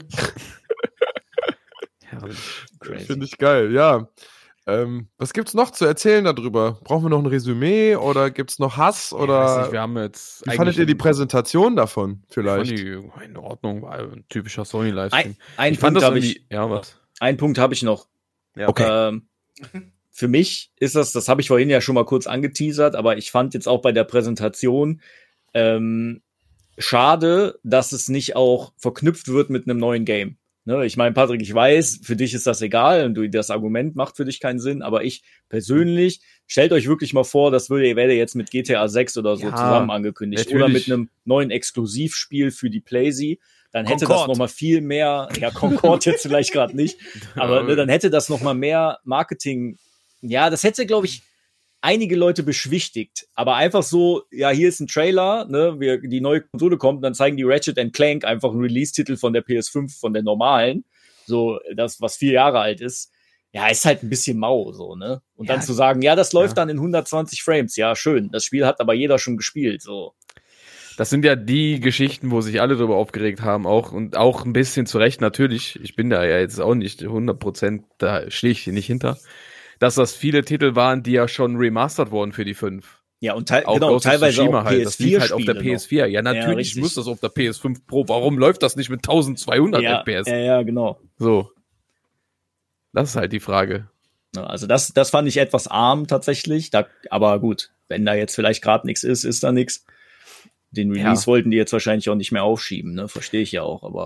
Crazy. Finde ich geil, ja. Ähm, was gibt's noch zu erzählen darüber? Brauchen wir noch ein Resümee oder gibt's noch Hass? Ich Oder weiß nicht, wir haben jetzt wie fandet ihr die Präsentation davon vielleicht? Präsentation? In Ordnung, war ein typischer Sony-Livestream. Ein, ein Ich fand Punkt das habe ich, irgendwie, ja, was? einen Punkt habe ich noch. Ja, Okay. Ähm, für mich ist das, das habe ich vorhin ja schon mal kurz angeteasert, aber ich fand jetzt auch bei der Präsentation ähm, schade, dass es nicht auch verknüpft wird mit einem neuen Game. Ne, ich meine, Patrick, ich weiß, für dich ist das egal und du, das Argument macht für dich keinen Sinn, aber ich persönlich, stellt euch wirklich mal vor, das würde, werde jetzt mit G T A sechs oder so Ja, zusammen angekündigt natürlich. oder mit einem neuen Exklusivspiel für die PlayStation. Dann hätte Concord. das noch mal viel mehr, ja, Concord jetzt vielleicht gerade nicht, aber ne, dann hätte das noch mal mehr Marketing, ja, das hätte, glaube ich, einige Leute beschwichtigt, aber einfach so, ja, hier ist ein Trailer, ne, wir, die neue Konsole kommt, dann zeigen die Ratchet and Clank einfach einen Release-Titel von der P S fünf, von der normalen, so, das, was vier Jahre alt ist. Ja, ist halt ein bisschen mau, so, ne? Und Ja. dann zu sagen, ja, das läuft Ja. dann in hundertzwanzig Frames, ja, schön. Das Spiel hat aber jeder schon gespielt, so. Das sind ja die Geschichten, wo sich alle darüber aufgeregt haben, auch und auch ein bisschen zu Recht natürlich. Ich bin da ja jetzt auch nicht hundert Prozent, da stehe ich nicht hinter, dass das viele Titel waren, die ja schon remastert wurden für die fünf. Ja, und te Auch genau, Ghost of teilweise Tsushima auch halt. Das lief halt auf der P S vier P S vier. Ja, Ja, natürlich richtig. muss das auf der P S fünf Pro. Warum läuft das nicht mit zwölfhundert ja, F P S? ja, ja, genau. So. Das ist halt die Frage. Ja, also das, das fand ich etwas arm tatsächlich, da, aber gut, wenn da jetzt vielleicht gerade nichts ist, ist da nichts. Den Release Ja. wollten die jetzt wahrscheinlich auch nicht mehr aufschieben, ne? Verstehe ich ja auch, aber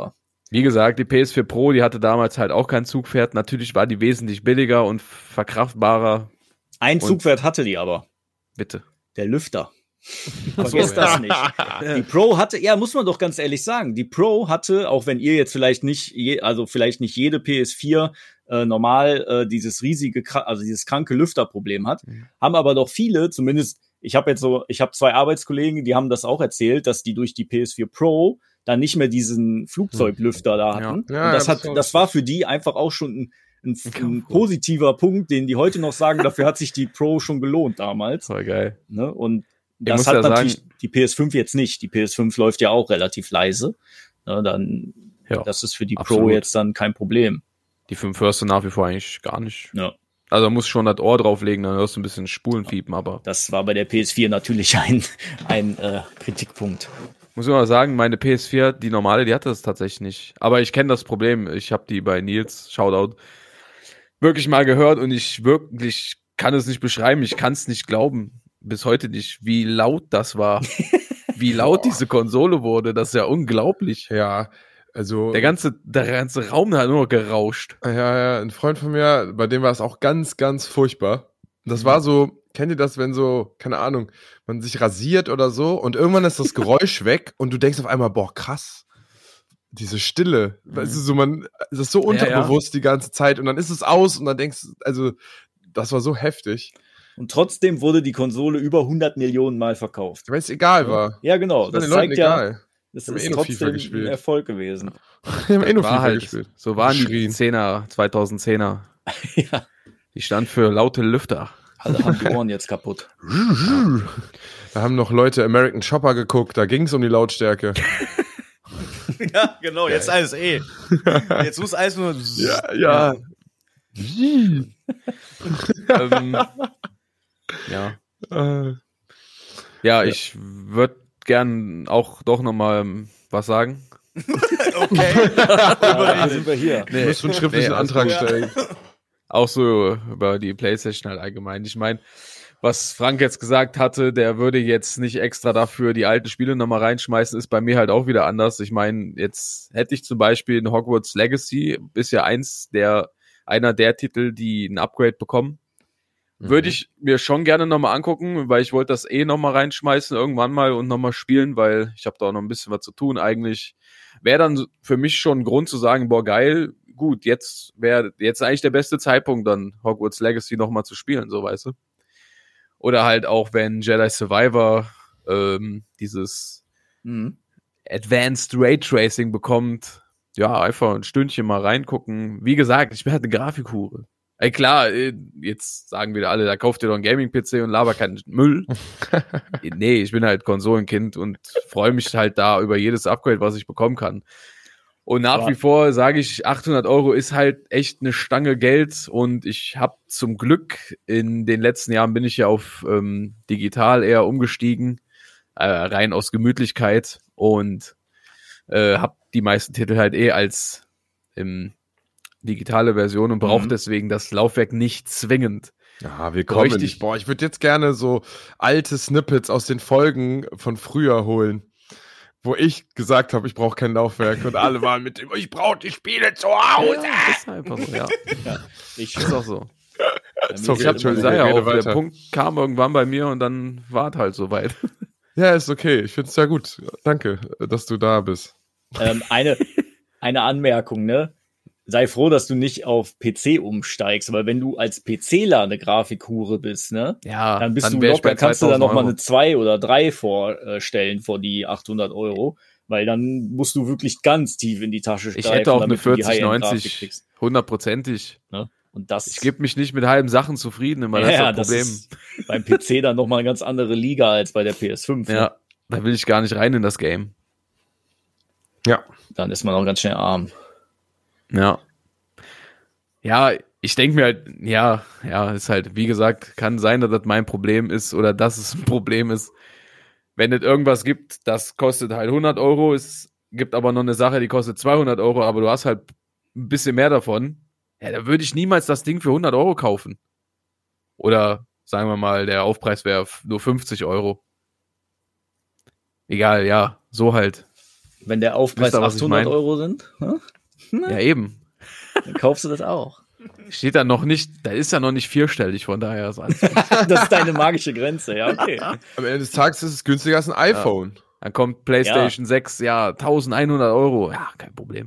Wie gesagt, die P S vier Pro, die hatte damals halt auch kein Zugpferd. Natürlich war die wesentlich billiger und verkraftbarer. Ein Und- Zugpferd hatte die aber. Bitte. Der Lüfter. Ach so, Vergiss ja. das nicht. Die Pro hatte, ja, muss man doch ganz ehrlich sagen, die Pro hatte, auch wenn ihr jetzt vielleicht nicht, je, also vielleicht nicht jede P S vier äh, normal äh, dieses riesige, kra- also dieses kranke Lüfterproblem hat, Mhm. haben aber doch viele, zumindest, ich habe jetzt so, ich habe zwei Arbeitskollegen, die haben das auch erzählt, dass die durch die P S vier Pro dann nicht mehr diesen Flugzeuglüfter da Ja. hatten. Ja, Und das ja, hat, das das war war für die einfach auch schon ein, ein, ein Kampfgrund. positiver Punkt, den die heute noch sagen, dafür hat sich die Pro schon gelohnt damals. Voll geil. Ne? Und Ich das muss hat ja natürlich sagen- die P S fünf jetzt nicht. Die P S fünf läuft ja auch relativ leise. Ne, dann, Ja, das ist für die Pro absolut. jetzt dann kein Problem. Die fünf hörst du nach wie vor eigentlich gar nicht. Ja. Also da musst du schon das Ohr drauflegen, dann hörst du ein bisschen Spulenfiepen, aber Das war bei der P S vier natürlich ein, ein äh, Kritikpunkt. muss ich mal sagen, meine P S vier, die normale, die hatte das tatsächlich nicht. Aber ich kenne das Problem. Ich habe die bei Nils, Shoutout, wirklich mal gehört und ich wirklich kann es nicht beschreiben. Ich kann es nicht glauben, bis heute nicht, wie laut das war. Wie laut diese Konsole wurde. Das ist ja unglaublich. Ja, also. Der ganze, der ganze Raum hat nur noch gerauscht. Ja, ja, ein Freund von mir, bei dem war es auch ganz, ganz furchtbar. Das war so, kennt ihr das, wenn so, keine Ahnung, man sich rasiert oder so und irgendwann ist das Geräusch weg und du denkst auf einmal, boah, krass, diese Stille. Weißt du, so man, das ist so Ja, ja. unterbewusst die ganze Zeit und dann ist es aus und dann denkst du, also, das war so heftig, Und trotzdem wurde die Konsole über hundert Millionen Mal verkauft. weil es egal war. Ja, genau. Das Das war den Leuten zeigt ja, egal. das haben ist eh nur FIFA trotzdem ein gespielt. Erfolg gewesen. Die haben eh nur War FIFA halt, gespielt. so waren die Geschrien. Zehner, zweitausendzehner. Ja, Die stand für laute Lüfter. alle haben die Ohren jetzt kaputt. Da haben noch Leute American Chopper geguckt, da ging es um die Lautstärke. Ja, genau, jetzt alles eh. Jetzt muss alles nur. ja. ähm, ja. Äh, Ja, ich würde gern auch doch nochmal was sagen. Okay. Da sind wir hier. Du musst einen schriftlichen Nee, alles Antrag gut. stellen. Auch so über die PlayStation halt allgemein. Ich meine, was Frank jetzt gesagt hatte, der würde jetzt nicht extra dafür die alten Spiele nochmal reinschmeißen, ist bei mir halt auch wieder anders. Ich meine, jetzt hätte ich zum Beispiel in Hogwarts Legacy, ist ja eins der, einer der Titel, die ein Upgrade bekommen. Würde ich mir schon gerne nochmal angucken, weil ich wollte das eh nochmal reinschmeißen, irgendwann mal und nochmal spielen, weil ich habe da auch noch ein bisschen was zu tun eigentlich. Wäre dann für mich schon ein Grund zu sagen, boah, geil, gut, jetzt wäre jetzt eigentlich der beste Zeitpunkt, dann Hogwarts Legacy nochmal zu spielen, so weißt du. Oder halt auch, wenn Jedi Survivor ähm, dieses Mhm. Advanced Raytracing bekommt, ja, einfach ein Stündchen mal reingucken. Wie gesagt, ich bin halt eine Grafikhure. Ey, klar, äh, jetzt sagen wieder alle, da kauft ihr doch einen Gaming-P C und laber keinen Müll. Nee, ich bin halt Konsolenkind und freue mich halt da über jedes Upgrade, was ich bekommen kann. Und nach Ja. wie vor sage ich, achthundert Euro ist halt echt eine Stange Geld und ich habe zum Glück in den letzten Jahren bin ich ja auf ähm, digital eher umgestiegen, äh, rein aus Gemütlichkeit und äh, habe die meisten Titel halt eh als ähm, digitale Version und brauche Mhm. deswegen das Laufwerk nicht zwingend. Ja, wir kommen Bräuchte nicht. ich- Boah, ich würde jetzt gerne so alte Snippets aus den Folgen von früher holen, wo ich gesagt habe, ich brauche kein Laufwerk und alle waren mit dem, ich brauche die Spiele zu Hause. Ja, ist einfach so, ja. Ich Ist auch so. Sorry, Ich hab Entschuldigung, sag ja rede auch, der weiter. Punkt kam irgendwann bei mir und dann war es halt soweit. Ja, ist okay. Ich finde es sehr gut. Danke, dass du da bist. Ähm, eine, eine Anmerkung, ne? Sei froh, dass du nicht auf P C umsteigst, weil wenn du als PCler eine Grafikhure bist, ne? Ja, Dann bist du wär ich locker, bei kannst du da noch mal zweitausend eine zwei oder drei vorstellen vor die achthundert Euro, weil dann musst du wirklich ganz tief in die Tasche Ich greifen, hätte auch eine damit du die vierzig High-End-Grafik neunzig, kriegst, hundertprozentig. ne? Und das Ich gebe mich nicht mit halben Sachen zufrieden, immer das ist ja, das das Problem. ist beim P C dann noch mal eine ganz andere Liga als bei der P S fünf. Ne? Ja, da will ich gar nicht rein in das Game. Ja. Dann ist man auch ganz schnell arm. Ja. Ja, ich denke mir halt, ja, ja, ist halt, wie gesagt, kann sein, dass das mein Problem ist oder dass es ein Problem ist. Wenn es irgendwas gibt, das kostet halt hundert Euro, es gibt aber noch eine Sache, die kostet zweihundert Euro, aber du hast halt ein bisschen mehr davon, ja, da würde ich niemals das Ding für hundert Euro kaufen. Oder sagen wir mal, der Aufpreis wäre nur fünfzig Euro. Egal, ja, so halt. Wenn der Aufpreis Wisst ihr, was ich achthundert mein? Euro sind, hm? Ja, eben. dann kaufst du das auch. Steht da noch nicht, da ist ja noch nicht vierstellig, von daher ist alles gut. Das ist deine magische Grenze, ja, okay. Am Ende des Tages ist es günstiger als ein iPhone. Dann kommt PlayStation sechs, ja, eintausendeinhundert Euro. Ja, kein Problem.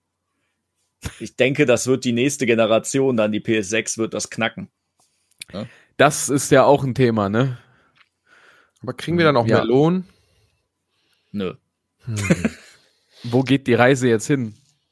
Ich denke, das wird die nächste Generation, dann die P S sechs wird das knacken. Das ist ja auch ein Thema, ne? Aber kriegen wir dann auch Ja. mehr Lohn? Nö. Wo geht die Reise jetzt hin?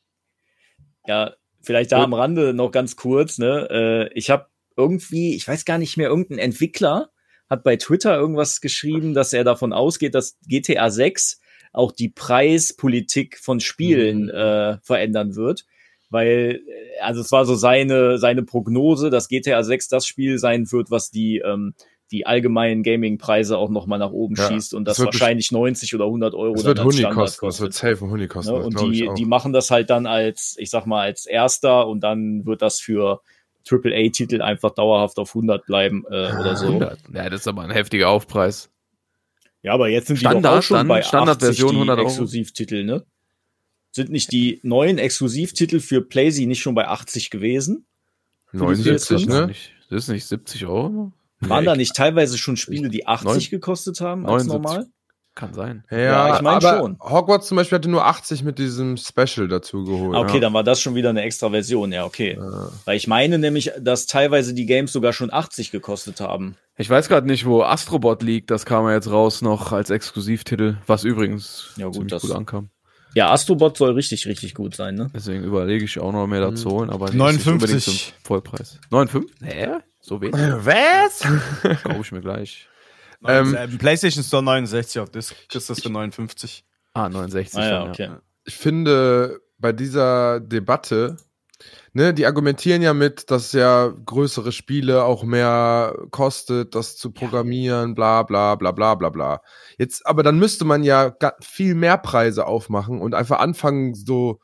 Ja, vielleicht da am Rande noch ganz kurz, ne? Äh, ich habe irgendwie, ich weiß gar nicht mehr, irgendein Entwickler hat bei Twitter irgendwas geschrieben, dass er davon ausgeht, dass G T A sechs auch die Preispolitik von Spielen äh, verändern wird. Weil, äh, also es war so seine, seine Prognose, dass G T A sechs das Spiel sein wird, was die, ähm, die allgemeinen Gaming-Preise auch nochmal nach oben Ja, schießt und das das wird wahrscheinlich neunzig oder hundert Euro Das wird dann als Huni Standard kosten. Das wird kostet. safe ein Huni kosten. Ne? das Und glaub ich die, auch. die machen das halt dann als, ich sag mal, als erster und dann wird das für Triple A Titel einfach dauerhaft auf hundert bleiben äh, oder so. hundert. Ja, das ist aber ein heftiger Aufpreis. Ja, aber jetzt sind die Standard doch auch schon dann, bei Standardversion achtzig die hundert Euro. Exklusivtitel, ne? Sind nicht die neuen Exklusivtitel für PlayStation nicht schon bei achtzig gewesen? neunundsiebzig, Das ist ne? nicht, das ist nicht siebzig Euro? Waren Nee, da nicht teilweise schon Spiele, die achtzig Neun- gekostet haben als neunundsiebzig. normal? Kann sein. Ja, Ja, ich mein aber schon. Hogwarts zum Beispiel hatte nur achtzig mit diesem Special dazu geholt. Ah, okay, ja. dann war das schon wieder eine extra Version, ja, okay. Weil ich meine nämlich, dass teilweise die Games sogar schon achtzig gekostet haben. Ich weiß gerade nicht, wo Astrobot liegt. Das kam ja jetzt raus noch als Exklusivtitel, was übrigens Ja, gut, ziemlich das- gut ankam. Ja, Astrobot soll richtig, richtig gut sein, ne? Deswegen überlege ich auch noch mehr dazu holen, aber nicht neunundfünfzig. unbedingt zum Vollpreis. neunundfünfzig? Hä? So wenig? Was? Kaufe ich mir gleich. Ähm, Ähm, PlayStation Store neunundsechzig auf Disc. Kriegst das für neunundfünfzig. Ah, neunundsechzig. Ah, ja, dann, okay. Ich finde, bei dieser Debatte, ne, die argumentieren ja mit, dass ja größere Spiele auch mehr kostet, das zu programmieren, bla bla bla bla bla bla. Jetzt, aber dann müsste man ja ga- viel mehr Preise aufmachen und einfach anfangen, so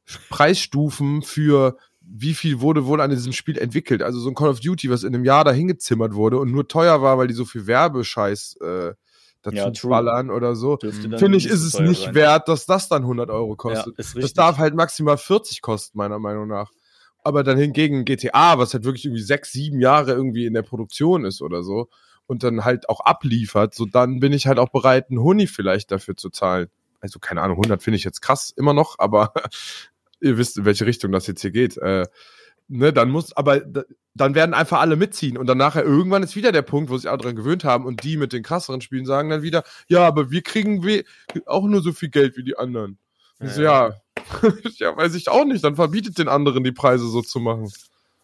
Preisstufen für wie viel wurde wohl an diesem Spiel entwickelt. Also so ein Call of Duty, was in einem Jahr dahin gezimmert wurde und nur teuer war, weil die so viel Werbescheiß äh, dazu Ja, true. ballern oder so. Dürfte dann Finde ich, nicht ist so es teuer nicht sein. wert, dass das dann hundert Euro kostet. Ja, ist Das richtig. darf halt maximal vierzig kosten, meiner Meinung nach. Aber dann hingegen G T A, was halt wirklich irgendwie sechs, sieben Jahre irgendwie in der Produktion ist oder so und dann halt auch abliefert, so dann bin ich halt auch bereit, einen Huni vielleicht dafür zu zahlen. Also keine Ahnung, hundert finde ich jetzt krass immer noch, aber ihr wisst, in welche Richtung das jetzt hier geht. Äh, ne, dann muss, aber d- dann werden einfach alle mitziehen und dann nachher irgendwann ist wieder der Punkt, wo sich alle dran gewöhnt haben und die mit den krasseren Spielen sagen dann wieder, ja, aber wir kriegen we- auch nur so viel Geld wie die anderen. Ja, so, ja. ja, weiß ich auch nicht, dann verbietet den anderen die Preise so zu machen.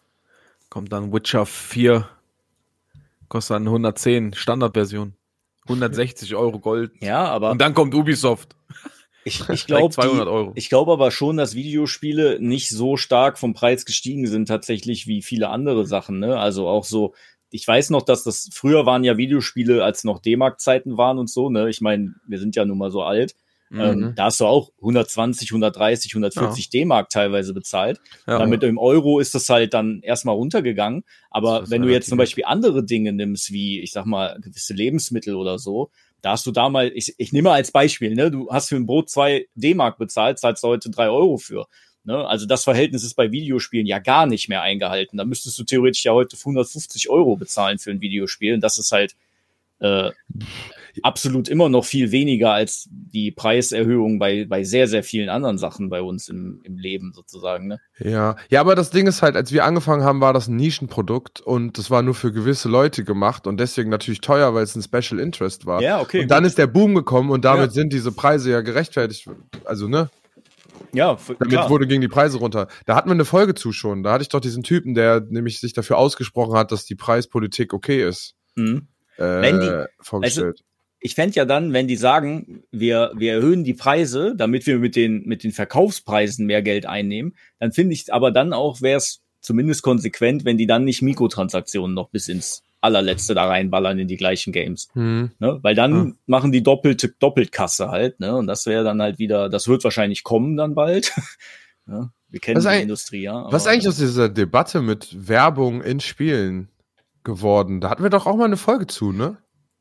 Kommt dann Witcher vier. Kostet dann hundertzehn, Standardversion. hundertsechzig Euro Gold. Ja, aber Und dann kommt Ubisoft. ich, ich glaube zweihundert Euro. ich glaube aber schon, dass Videospiele nicht so stark vom Preis gestiegen sind tatsächlich wie viele andere Sachen, ne? Also auch so, ich weiß noch, dass das früher waren ja Videospiele, als noch D-Mark-Zeiten waren und so, ne? Ich meine, wir sind ja nun mal so alt. Mhm. Ähm, da hast du auch hundertzwanzig, hundertdreißig, hundertvierzig D-Mark teilweise bezahlt. Ja. Damit im Euro ist das halt dann erstmal runtergegangen. Aber Das ist wenn du jetzt relativ. zum Beispiel andere Dinge nimmst, wie, ich sag mal, gewisse Lebensmittel oder so, da hast du damals, ich, ich nehme mal als Beispiel, ne, du hast für ein Brot zwei D-Mark bezahlt, zahlst du heute drei Euro für. Ne? Also das Verhältnis ist bei Videospielen ja gar nicht mehr eingehalten. Da müsstest du theoretisch ja heute hundertfünfzig Euro bezahlen für ein Videospiel. Und das ist halt äh, absolut immer noch viel weniger als die Preiserhöhung bei, bei sehr, sehr vielen anderen Sachen bei uns im, im Leben sozusagen. Ne? Ja. ja, aber das Ding ist halt, als wir angefangen haben, war das ein Nischenprodukt und das war nur für gewisse Leute gemacht und deswegen natürlich teuer, weil es ein Special Interest war. Ja, okay. Und dann gut. ist der Boom gekommen und damit Ja. sind diese Preise ja gerechtfertigt. Also, ne? Ja, f- Damit klar. wurde gegen die Preise runter. Da hatten wir eine Folge zu schon. Da hatte ich doch diesen Typen, der nämlich sich dafür ausgesprochen hat, dass die Preispolitik okay ist. Mhm. Äh, Wenn die- vorgestellt. Ich fände ja dann, wenn die sagen, wir, wir erhöhen die Preise, damit wir mit den, mit den Verkaufspreisen mehr Geld einnehmen, dann finde ich aber dann auch, wäre es zumindest konsequent, wenn die dann nicht Mikrotransaktionen noch bis ins allerletzte da reinballern in die gleichen Games. Hm. Ne? Weil dann Hm. machen die doppelte Doppeltkasse halt, ne? Und das wäre dann halt wieder, das wird wahrscheinlich kommen dann bald. ne? Wir kennen Was die eig- Industrie, ja. Was ist aber- eigentlich aus dieser Debatte mit Werbung in Spielen geworden? Da hatten wir doch auch mal eine Folge zu, ne?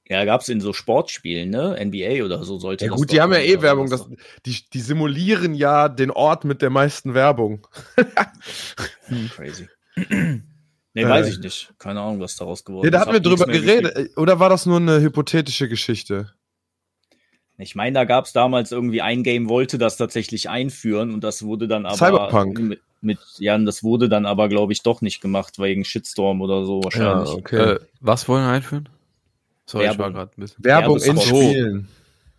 Ja, gab's in so Sportspielen, ne? N B A oder so sollte Ja das gut, doch die haben ja sein, eh oder Werbung. was? Das, die, die simulieren ja den Ort mit der meisten Werbung. Crazy. Nee, weiß ich nicht. Keine Ahnung, was daraus geworden Ja, da ist. hatten wir Hab nichts drüber mehr geredet. Oder war das nur eine hypothetische Geschichte? Ich meine, da gab es damals irgendwie ein Game, wollte das tatsächlich einführen und das wurde dann aber Cyberpunk. mit, mit ja, das wurde dann aber, glaube ich, doch nicht gemacht, wegen Shitstorm oder so wahrscheinlich. okay. Äh, was wollen wir einführen? Sorry, ich war Werbung. gerade ein bisschen. Werbung in Werbespot. Spielen.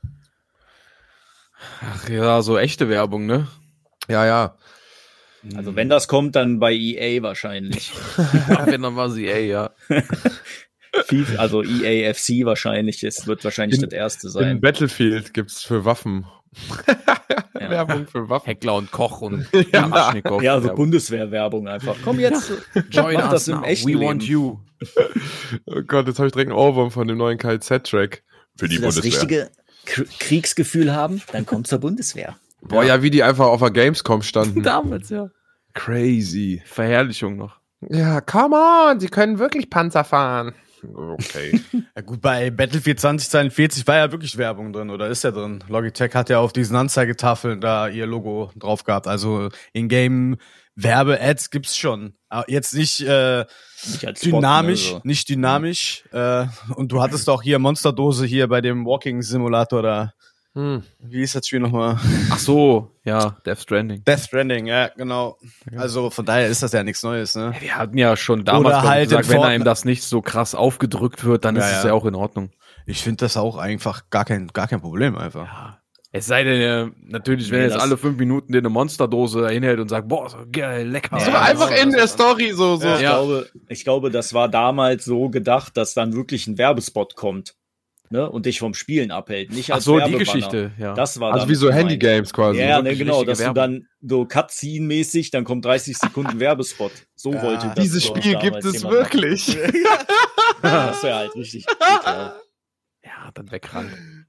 Ach ja, so echte Werbung, ne? Ja, ja. Also wenn das kommt, dann bei E A wahrscheinlich. Ja, wenn dann war sie, ey, ja. FIFA, also E A F C wahrscheinlich, es wird wahrscheinlich In- das erste In sein. Battlefield gibt's für Waffen. Ja. Werbung für Waffen. Heckler und Koch und Ja. Kalaschnikow. Ja, so Bundeswehrwerbung einfach. Komm jetzt, Join mach us das im now. echten We want Leben. you. Oh Gott, jetzt habe ich direkt einen Ohrwurm von dem neuen K Z-Track. Für die Willst du das Bundeswehr. richtige K Kriegsgefühl haben, dann komm zur Bundeswehr. Boah, ja, wie die einfach auf der Gamescom standen. Damals, ja. Crazy. Verherrlichung noch. Ja, come on, sie können wirklich Panzer fahren. Okay. Ja gut, bei Battlefield zwanzig zweiundvierzig war ja wirklich Werbung drin, oder ist ja drin. Logitech hat ja auf diesen Anzeigetafeln da ihr Logo drauf gehabt. Also in-game Werbe-Ads gibt's schon. Aber jetzt nicht äh, Nicht als Spot, dynamisch, ne, so. nicht dynamisch. Äh, und du hattest auch hier Monsterdose hier bei dem Walking Simulator da. Hm. Wie ist das Spiel nochmal? Ach so, ja, Death Stranding. Death Stranding, ja, genau. Also von daher ist das ja nichts Neues, ne? Wir hatten ja schon damals Oder glaub ich, halt gesagt, in wenn Fortnite- einem das nicht so krass aufgedrückt wird, dann Ja, ist es ja. ja auch in Ordnung. Ich finde das auch einfach gar kein, gar kein Problem einfach. Es sei denn, äh, natürlich, wenn Nee, er jetzt das- alle fünf Minuten dir eine Monsterdose hinhält und sagt, boah, so geil, lecker. So Ja, einfach genau, in das der ist- Story so, so. Ich, glaube, ich glaube, das war damals so gedacht, dass dann wirklich ein Werbespot kommt, ne, und dich vom Spielen abhält. Nicht Ach als so, die Werbebanner. Geschichte, ja. Das war Also damit wie so gemeint. Handy-Games quasi. Ja, ne, wirklich genau, richtige dass du Werbung. dann so Cutscene-mäßig, dann kommt dreißig Sekunden Werbespot. So Ja. wollte das Dieses so Spiel damals gibt es jemand machen. wirklich. Das wäre halt richtig. ekelhaft. Ja, dann wegrennen.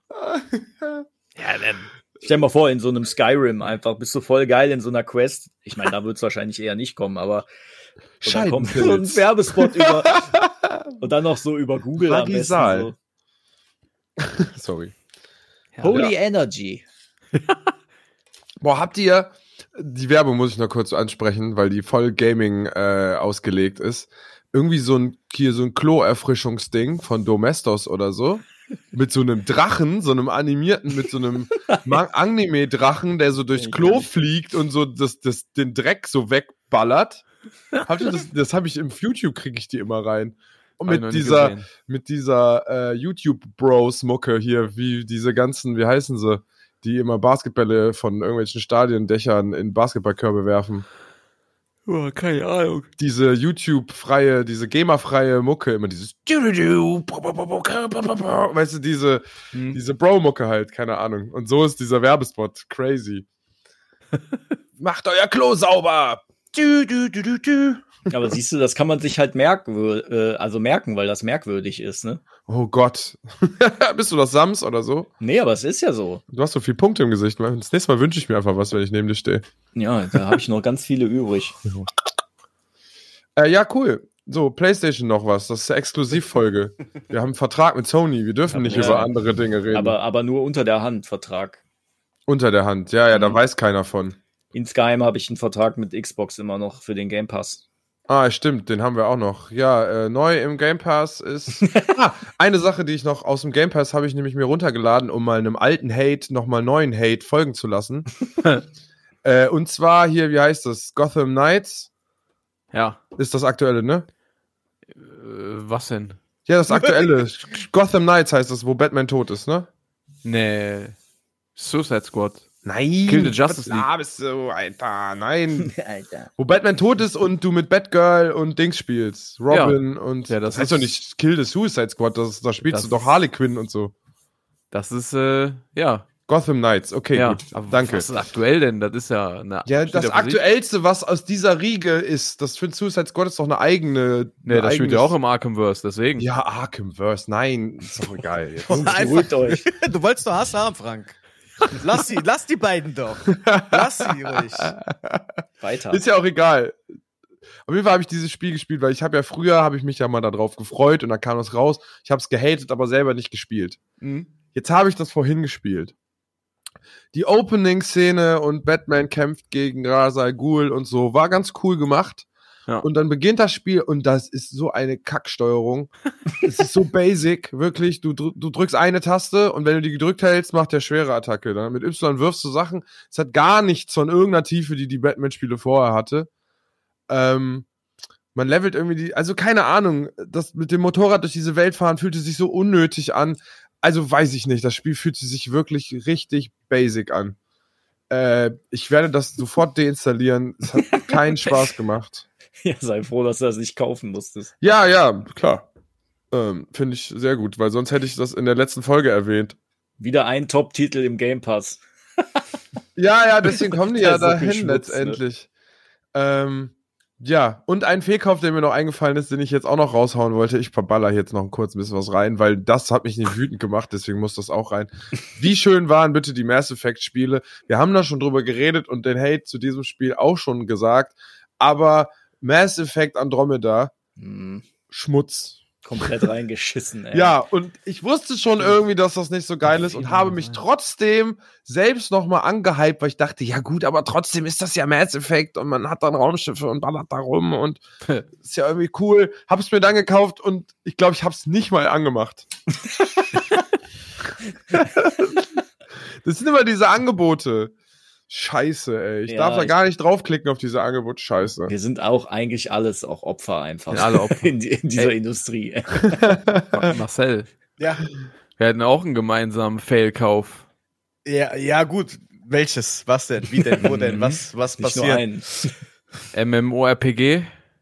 Ja, dann. Stell dir mal vor, in so einem Skyrim einfach, bist du voll geil in so einer Quest. Ich meine, da wird es wahrscheinlich eher nicht kommen, aber und dann kommt so ein Scheidenpilz. Werbespot über und dann noch so über Google am besten. Vagisal. So. Sorry. Ja, Holy Energy. Boah, habt ihr, die Werbung muss ich noch kurz ansprechen, weil die voll Gaming äh, ausgelegt ist. Irgendwie so ein, hier so ein Klo-Erfrischungsding von Domestos oder so. Mit so einem Drachen, so einem animierten, mit so einem Ma- Anime-Drachen, der so durchs Klo fliegt und so das, das, den Dreck so wegballert. Habt ihr das, das habe ich im YouTube, kriege ich die immer rein. Und Hab ich mit noch nie dieser, gesehen. mit dieser äh, YouTube-Bros-Mucke hier, wie diese ganzen, wie heißen sie, die immer Basketbälle von irgendwelchen Stadiondächern in Basketballkörbe werfen. Oh, keine Ahnung. Diese YouTube-freie, diese GEMA-freie Mucke, immer dieses weißt du, diese, Hm. diese Bro-Mucke halt, keine Ahnung. Und so ist dieser Werbespot, crazy. Macht euer Klo sauber! Dü, dü, dü, dü, dü. Aber siehst du, das kann man sich halt merkwür äh, also merken, weil das merkwürdig ist, ne? Oh Gott. Bist du das Sams oder so? Nee, aber es ist ja so. Du hast so viel Punkte im Gesicht. Mann. Das nächste Mal wünsche ich mir einfach was, wenn ich neben dir stehe. Ja, da habe ich noch ganz viele übrig. Äh, ja, cool. So, PlayStation noch was. Das ist eine Exklusivfolge. Wir haben einen Vertrag mit Sony. Wir dürfen Aber nicht ja. über andere Dinge reden. Aber, aber nur unter der Hand Vertrag. Unter der Hand. Ja, ja, da Mhm. weiß keiner von. Insgeheim habe ich einen Vertrag mit Xbox immer noch für den Game Pass. Ah, stimmt, den haben wir auch noch. Ja, äh, neu im Game Pass ist. ah, eine Sache, die ich noch aus dem Game Pass habe ich nämlich mir runtergeladen, um mal einem alten Hate nochmal neuen Hate folgen zu lassen. äh, und zwar hier, wie heißt das? Gotham Knights Ja. ist das aktuelle, ne? Äh, was denn? Ja, das aktuelle. Gotham Knights heißt das, wo Batman tot ist, ne? Nee. Suicide Squad. Nein. Kill the Justice League. Ah, bist du, Alter. Nein. Alter. Wo Batman tot ist und du mit Batgirl und Dings spielst. Robin und. Ja, das das heißt ist- doch nicht Kill the Suicide Squad, das, da spielst Das du doch ist- Harley Quinn und so. Das ist, äh, ja. Gotham Knights, okay, ja. gut. Aber Danke. Was ist aktuell denn? Das ist ja eine. Ja, steht das für sich. aktuellste, was aus dieser Riege ist, das für Suicide Squad ist doch eine eigene. Nee, eine das spielt ja eigenes- auch im Arkhamverse, deswegen. Ja, Arkhamverse, nein, ist doch egal. Jetzt. Beruhigt euch. Du wolltest doch Hass haben, Frank. Lass sie, lass die beiden doch. Lass sie ruhig. Weiter. Ist ja auch egal. Auf jeden Fall habe ich dieses Spiel gespielt, weil ich habe ja früher, habe ich mich ja mal darauf gefreut und dann kam das raus. Ich habe es gehatet, aber selber nicht gespielt. Mhm. Jetzt habe ich das vorhin gespielt. Die Opening-Szene und Batman kämpft gegen Ra's al Ghul und so, war ganz cool gemacht. Ja. Und dann beginnt das Spiel und das ist so eine Kacksteuerung. Es ist so basic, wirklich. Du, du drückst eine Taste und wenn du die gedrückt hältst, macht der schwere Attacke. Dann mit Y wirfst du Sachen. Es hat gar nichts von irgendeiner Tiefe, die die Batman-Spiele vorher hatte. Ähm, man levelt irgendwie die, also keine Ahnung, das mit dem Motorrad durch diese Welt fahren fühlte sich so unnötig an. Also weiß ich nicht, das Spiel fühlte sich wirklich richtig basic an. Äh, ich werde das sofort deinstallieren. Es hat keinen Spaß gemacht. Ja, sei froh, dass du das nicht kaufen musstest. Ja, ja, klar. Ähm, finde ich sehr gut, weil sonst hätte ich das in der letzten Folge erwähnt. Wieder ein Top-Titel im Game Pass. Ja, ja, deswegen kommen die ja so viel dahin Schmutz, letztendlich. Ne? Ähm, ja, und ein Fehlkauf, der mir noch eingefallen ist, den ich jetzt auch noch raushauen wollte. Ich verballer jetzt noch kurz ein bisschen was rein, weil das hat mich nicht wütend gemacht, deswegen muss das auch rein. Wie schön waren bitte die Mass Effect-Spiele? Wir haben da schon drüber geredet und den Hate zu diesem Spiel auch schon gesagt, aber Mass Effect Andromeda, Hm, Schmutz. komplett reingeschissen, ey. Ja, und ich wusste schon irgendwie, dass das nicht so geil ist und habe mich trotzdem selbst nochmal angehypt, weil ich dachte, ja gut, aber trotzdem ist das ja Mass Effect und man hat dann Raumschiffe und ballert da rum und ist ja irgendwie cool. Hab's mir dann gekauft und ich glaube, ich hab's nicht mal angemacht. Das sind immer diese Angebote. Scheiße, ey. Ich Ja, darf da ich- gar nicht draufklicken auf diese Angebote. Scheiße. Wir sind auch eigentlich alles auch Opfer einfach. Ja, alle Opfer. In, die- in dieser Ey. Industrie. Marcel, Ja. wir hatten auch einen gemeinsamen Fail-Kauf. Ja, ja, gut. Welches? Was denn? Wie denn? Wo denn? Was, was Nicht nur passiert? einen. MMORPG.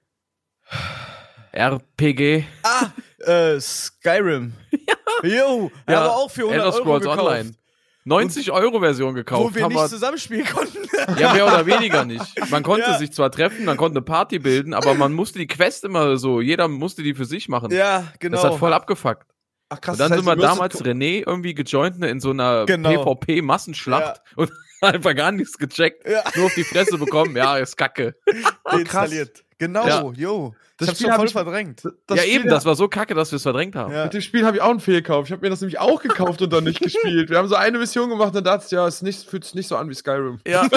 R P G. Ah, äh, Skyrim. Ja. Jo, Ja, aber auch für hundert Elder Euro Scrolls gekauft. Online. neunzig Euro Version Wo gekauft. wir haben nicht wir, zusammenspielen konnten. ja, mehr oder weniger nicht. Man konnte Ja. sich zwar treffen, man konnte eine Party bilden, aber man musste die Quest immer so, jeder musste die für sich machen. Ja, genau. Das hat voll abgefuckt. Ach krass, Und dann das heißt, sind wir ihr müsstet damals gu- René irgendwie gejoint ne, in so einer Genau. PvP-Massenschlacht und einfach gar nichts gecheckt. Ja. Nur auf die Fresse bekommen, ja, ist kacke. deinstalliert. Genau, Ja. jo. Das ich hab's Spiel schon hab voll ich- verdrängt. das ja, Spiel eben, das war so kacke, dass wir es verdrängt haben. Ja. Mit dem Spiel habe ich auch einen Fehlkauf. Ich habe mir das nämlich auch gekauft und dann nicht gespielt. Wir haben so eine Mission gemacht und dann dachte ich, ja, es nicht, fühlt sich nicht so an wie Skyrim. Ja.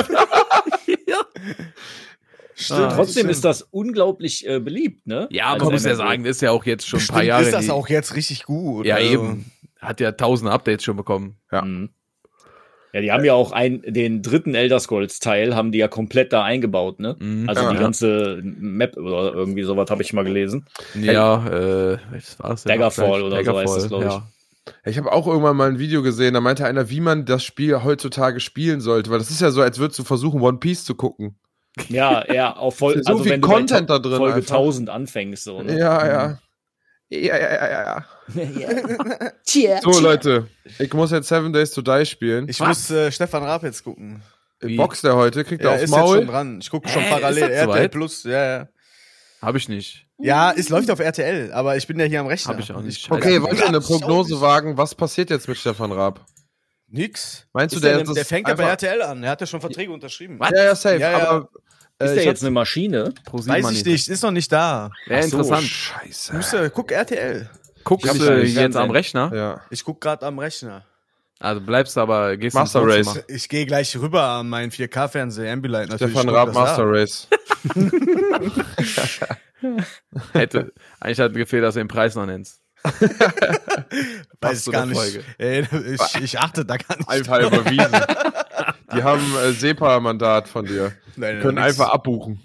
Stimmt. Ah. Trotzdem stimmt. ist das unglaublich äh, beliebt, ne? Ja, Als man muss ja M M O. sagen, ist ja auch jetzt schon ein paar Bestimmt Jahre. ist das die- auch jetzt richtig gut. Ja, also. eben. Hat ja tausende Updates schon bekommen. Ja. Mhm. Ja, die haben ja auch ein, den dritten Elder Scrolls Teil haben die ja komplett da eingebaut, ne? Mhm. Also Ja, die ja. ganze Map oder irgendwie sowas habe ich mal gelesen. Ja, äh, was war's denn noch Daggerfall gleich? oder so heißt das, glaub ich. ja. Ich habe auch irgendwann mal ein Video gesehen, da meinte einer, wie man das Spiel heutzutage spielen sollte, weil das ist ja so, als würdest du versuchen, One Piece zu gucken. Ja, ja, auch voll, So also viel wenn du bei Content To- da drin Folge einfach. tausend anfängst, so, ne? Ja, ja. Ja, ja, ja, ja, ja. Tja, So, Leute, ich muss jetzt Seven Days to Die spielen. Ich Was? muss äh, Stefan Raab jetzt gucken. Wie? Boxt der heute, kriegt Ja, er aufs ist jetzt schon Maul. dran. Ich gucke schon Hä, ist parallel das R T L soweit? Plus. Ja, ja. Hab ich nicht. Ja, es läuft auf R T L, aber ich bin ja hier am Rechner. Hab ich auch nicht. Okay, Ja, wollt ihr eine ich auch Prognose nicht. wagen? Was passiert jetzt mit Stefan Raab? Nix. Meinst du, Ist der der, ist das der fängt ja bei einfach- R T L an. Er hat ja schon Verträge unterschrieben. Was? Ja, ja, safe. Ja, ja. Aber äh, Ist der ich jetzt hab's- eine Maschine? Weiß ich nicht, ist noch nicht da. Wäre Ach so, interessant. Scheiße. Musst du, guck R T L. Guckst Ich hab du nicht jetzt Fernsehen. am Rechner? Ja. Ich guck gerade am Rechner. Also bleibst du aber, gehst ins Master Race. Wohnzimmer. Ich gehe gleich rüber an meinen vier K-Fernseher, Ambilight natürlich. Stefan guck Raab, das Master da. Race. Hätte, eigentlich hat gefehlt, dass du den Preis noch nennst. Weiß Passt ich zu gar der nicht. Ey, ich, ich achte da gar nicht. Einfach überwiesen. Die haben äh, SEPA-Mandat von dir. Nein, Die können nein, nix. einfach abbuchen.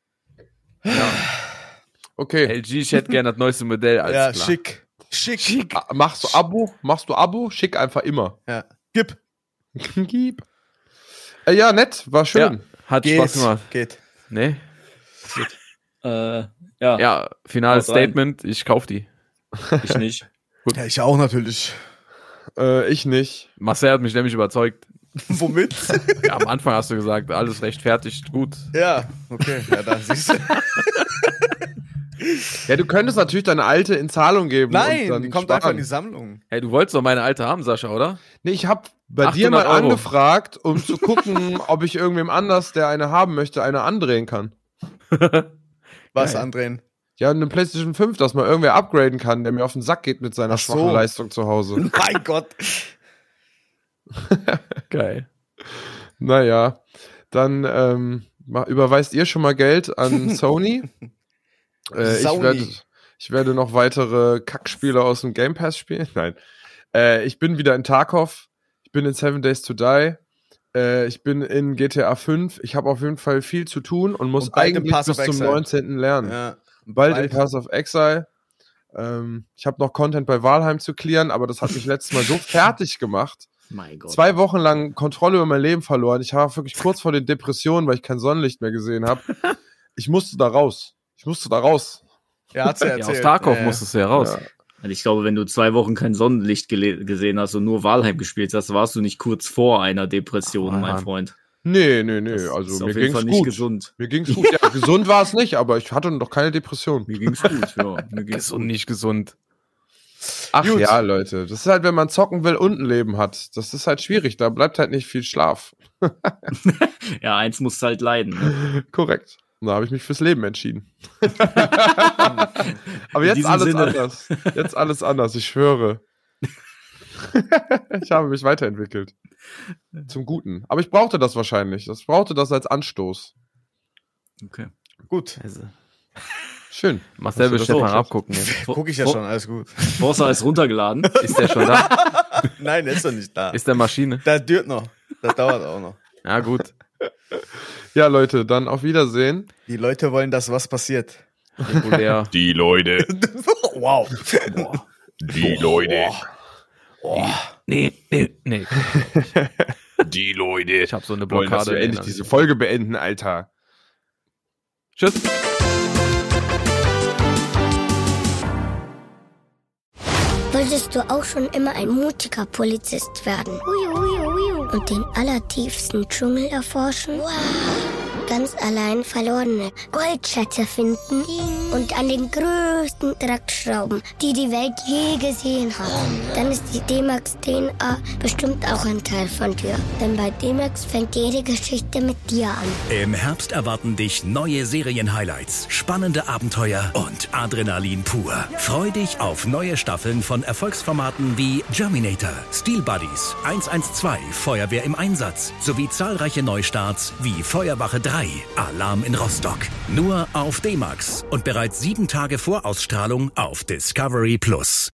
Okay. L G, ich hätte gerne das neueste Modell. Alles Ja, klar. schick. Schick. Schick. Ah, Machst du Abo? Machst du Abo? Schick einfach immer. Ja. Gib. Gib. Äh, ja, nett. War Ja, schön. hat Geht. Spaß gemacht. Geht. Nee? Äh, ja, Ja, finales Haut rein. Statement, ich kauf die. ich nicht. Ja, ich auch natürlich. Äh, ich nicht. Marcel hat mich nämlich überzeugt. Womit? Ja, am Anfang hast du gesagt, alles rechtfertigt, gut. Ja, okay. Ja, da siehst du. Ja, du könntest natürlich deine alte in Zahlung geben. und Nein, dann die kommt sparen. einfach in die Sammlung. Hey, du wolltest doch meine alte haben, Sascha, oder? Nee, ich habe bei dir mal achthundert Euro. angefragt, um zu gucken, ob ich irgendwem anders, der eine haben möchte, eine andrehen kann. Was, Geil. André? Ja, eine PlayStation fünf, dass man irgendwer upgraden kann, der mir auf den Sack geht mit seiner Ach so. schwachen Leistung zu Hause. Mein Gott. Geil. Naja, dann ähm, ma- überweist ihr schon mal Geld an Sony. äh, ich, Sony. werde, ich werde noch weitere Kackspiele aus dem Game Pass spielen. Nein. Äh, ich bin wieder in Tarkov. Ich bin in Seven Days to Die. Äh, ich bin in G T A fünf. Ich habe auf jeden Fall viel zu tun und muss Und bald im eigentlich Pass bis of zum Exile. neunzehnten lernen. Ja. Bald, im Pass of Exile. Ähm, ich habe noch Content bei Valheim zu clearen, aber das hat mich letztes Mal so fertig gemacht. Mein Gott. Zwei Wochen lang Kontrolle über mein Leben verloren. Ich war wirklich kurz vor den Depressionen, weil ich kein Sonnenlicht mehr gesehen habe. Ich musste da raus. Ich musste da raus. Ja, hat's ja Ja, erzählt. aus Tarkov Ja, musstest du ja raus. Ja. Also ich glaube, wenn du zwei Wochen kein Sonnenlicht gele- gesehen hast und nur Valheim gespielt hast, warst du nicht kurz vor einer Depression, Ach, mein Mann. Freund. Nee, nee, nee. Das Also ist mir auf jeden ging's Fall nicht gut. gesund. Mir ging's gut. Ja, gesund war es nicht, aber ich hatte doch keine Depression. Mir ging's gut, ja. Mir ging's Ist und nicht gesund. Ach Gut. ja, Leute. Das ist halt, wenn man zocken will und ein Leben hat. Das ist halt schwierig. Da bleibt halt nicht viel Schlaf. Ja, eins muss halt leiden. Ne? Korrekt. Da habe ich mich fürs Leben entschieden. Aber In jetzt diesem alles Sinne. anders. Jetzt alles anders, ich schwöre. Ich habe mich weiterentwickelt. Zum Guten. Aber ich brauchte das wahrscheinlich. Ich brauchte das als Anstoß. Okay. Gut. Also, Schön. mach selber das Stefan so? abgucken. Jetzt. Guck ich ja schon, alles gut. Forza ist runtergeladen. Ist der schon da? Nein, der ist doch nicht da. Ist der Maschine? Das dauert noch. Das dauert auch noch. Ja, gut. Ja, Leute, dann auf Wiedersehen. Die Leute wollen, dass was passiert. Regulär. Die Leute. Wow. Die Leute. Nee, nee, nee. Die Leute. Ich habe so eine Wollen, dass Blockade. wir ey, endlich also. diese Folge beenden, Alter. Tschüss. Wolltest du auch schon immer ein mutiger Polizist werden? Uiu, uiu, uiu. Und den allertiefsten Dschungel erforschen? Wow. Ganz allein verlorene Goldschätze finden und an den größten Dreck schrauben, die die Welt je gesehen hat. Dann ist die D-Max D N A bestimmt auch ein Teil von dir. Denn bei D-Max fängt jede Geschichte mit dir an. Im Herbst erwarten dich neue Serien-Highlights, spannende Abenteuer und Adrenalin pur. Freu dich auf neue Staffeln von Erfolgsformaten wie Germinator, Steel Buddies, eins eins zwei, Feuerwehr im Einsatz sowie zahlreiche Neustarts wie Feuerwache drei, Alarm in Rostock. Nur auf D-Max und bereits sieben Tage vor Ausstrahlung auf Discovery Plus.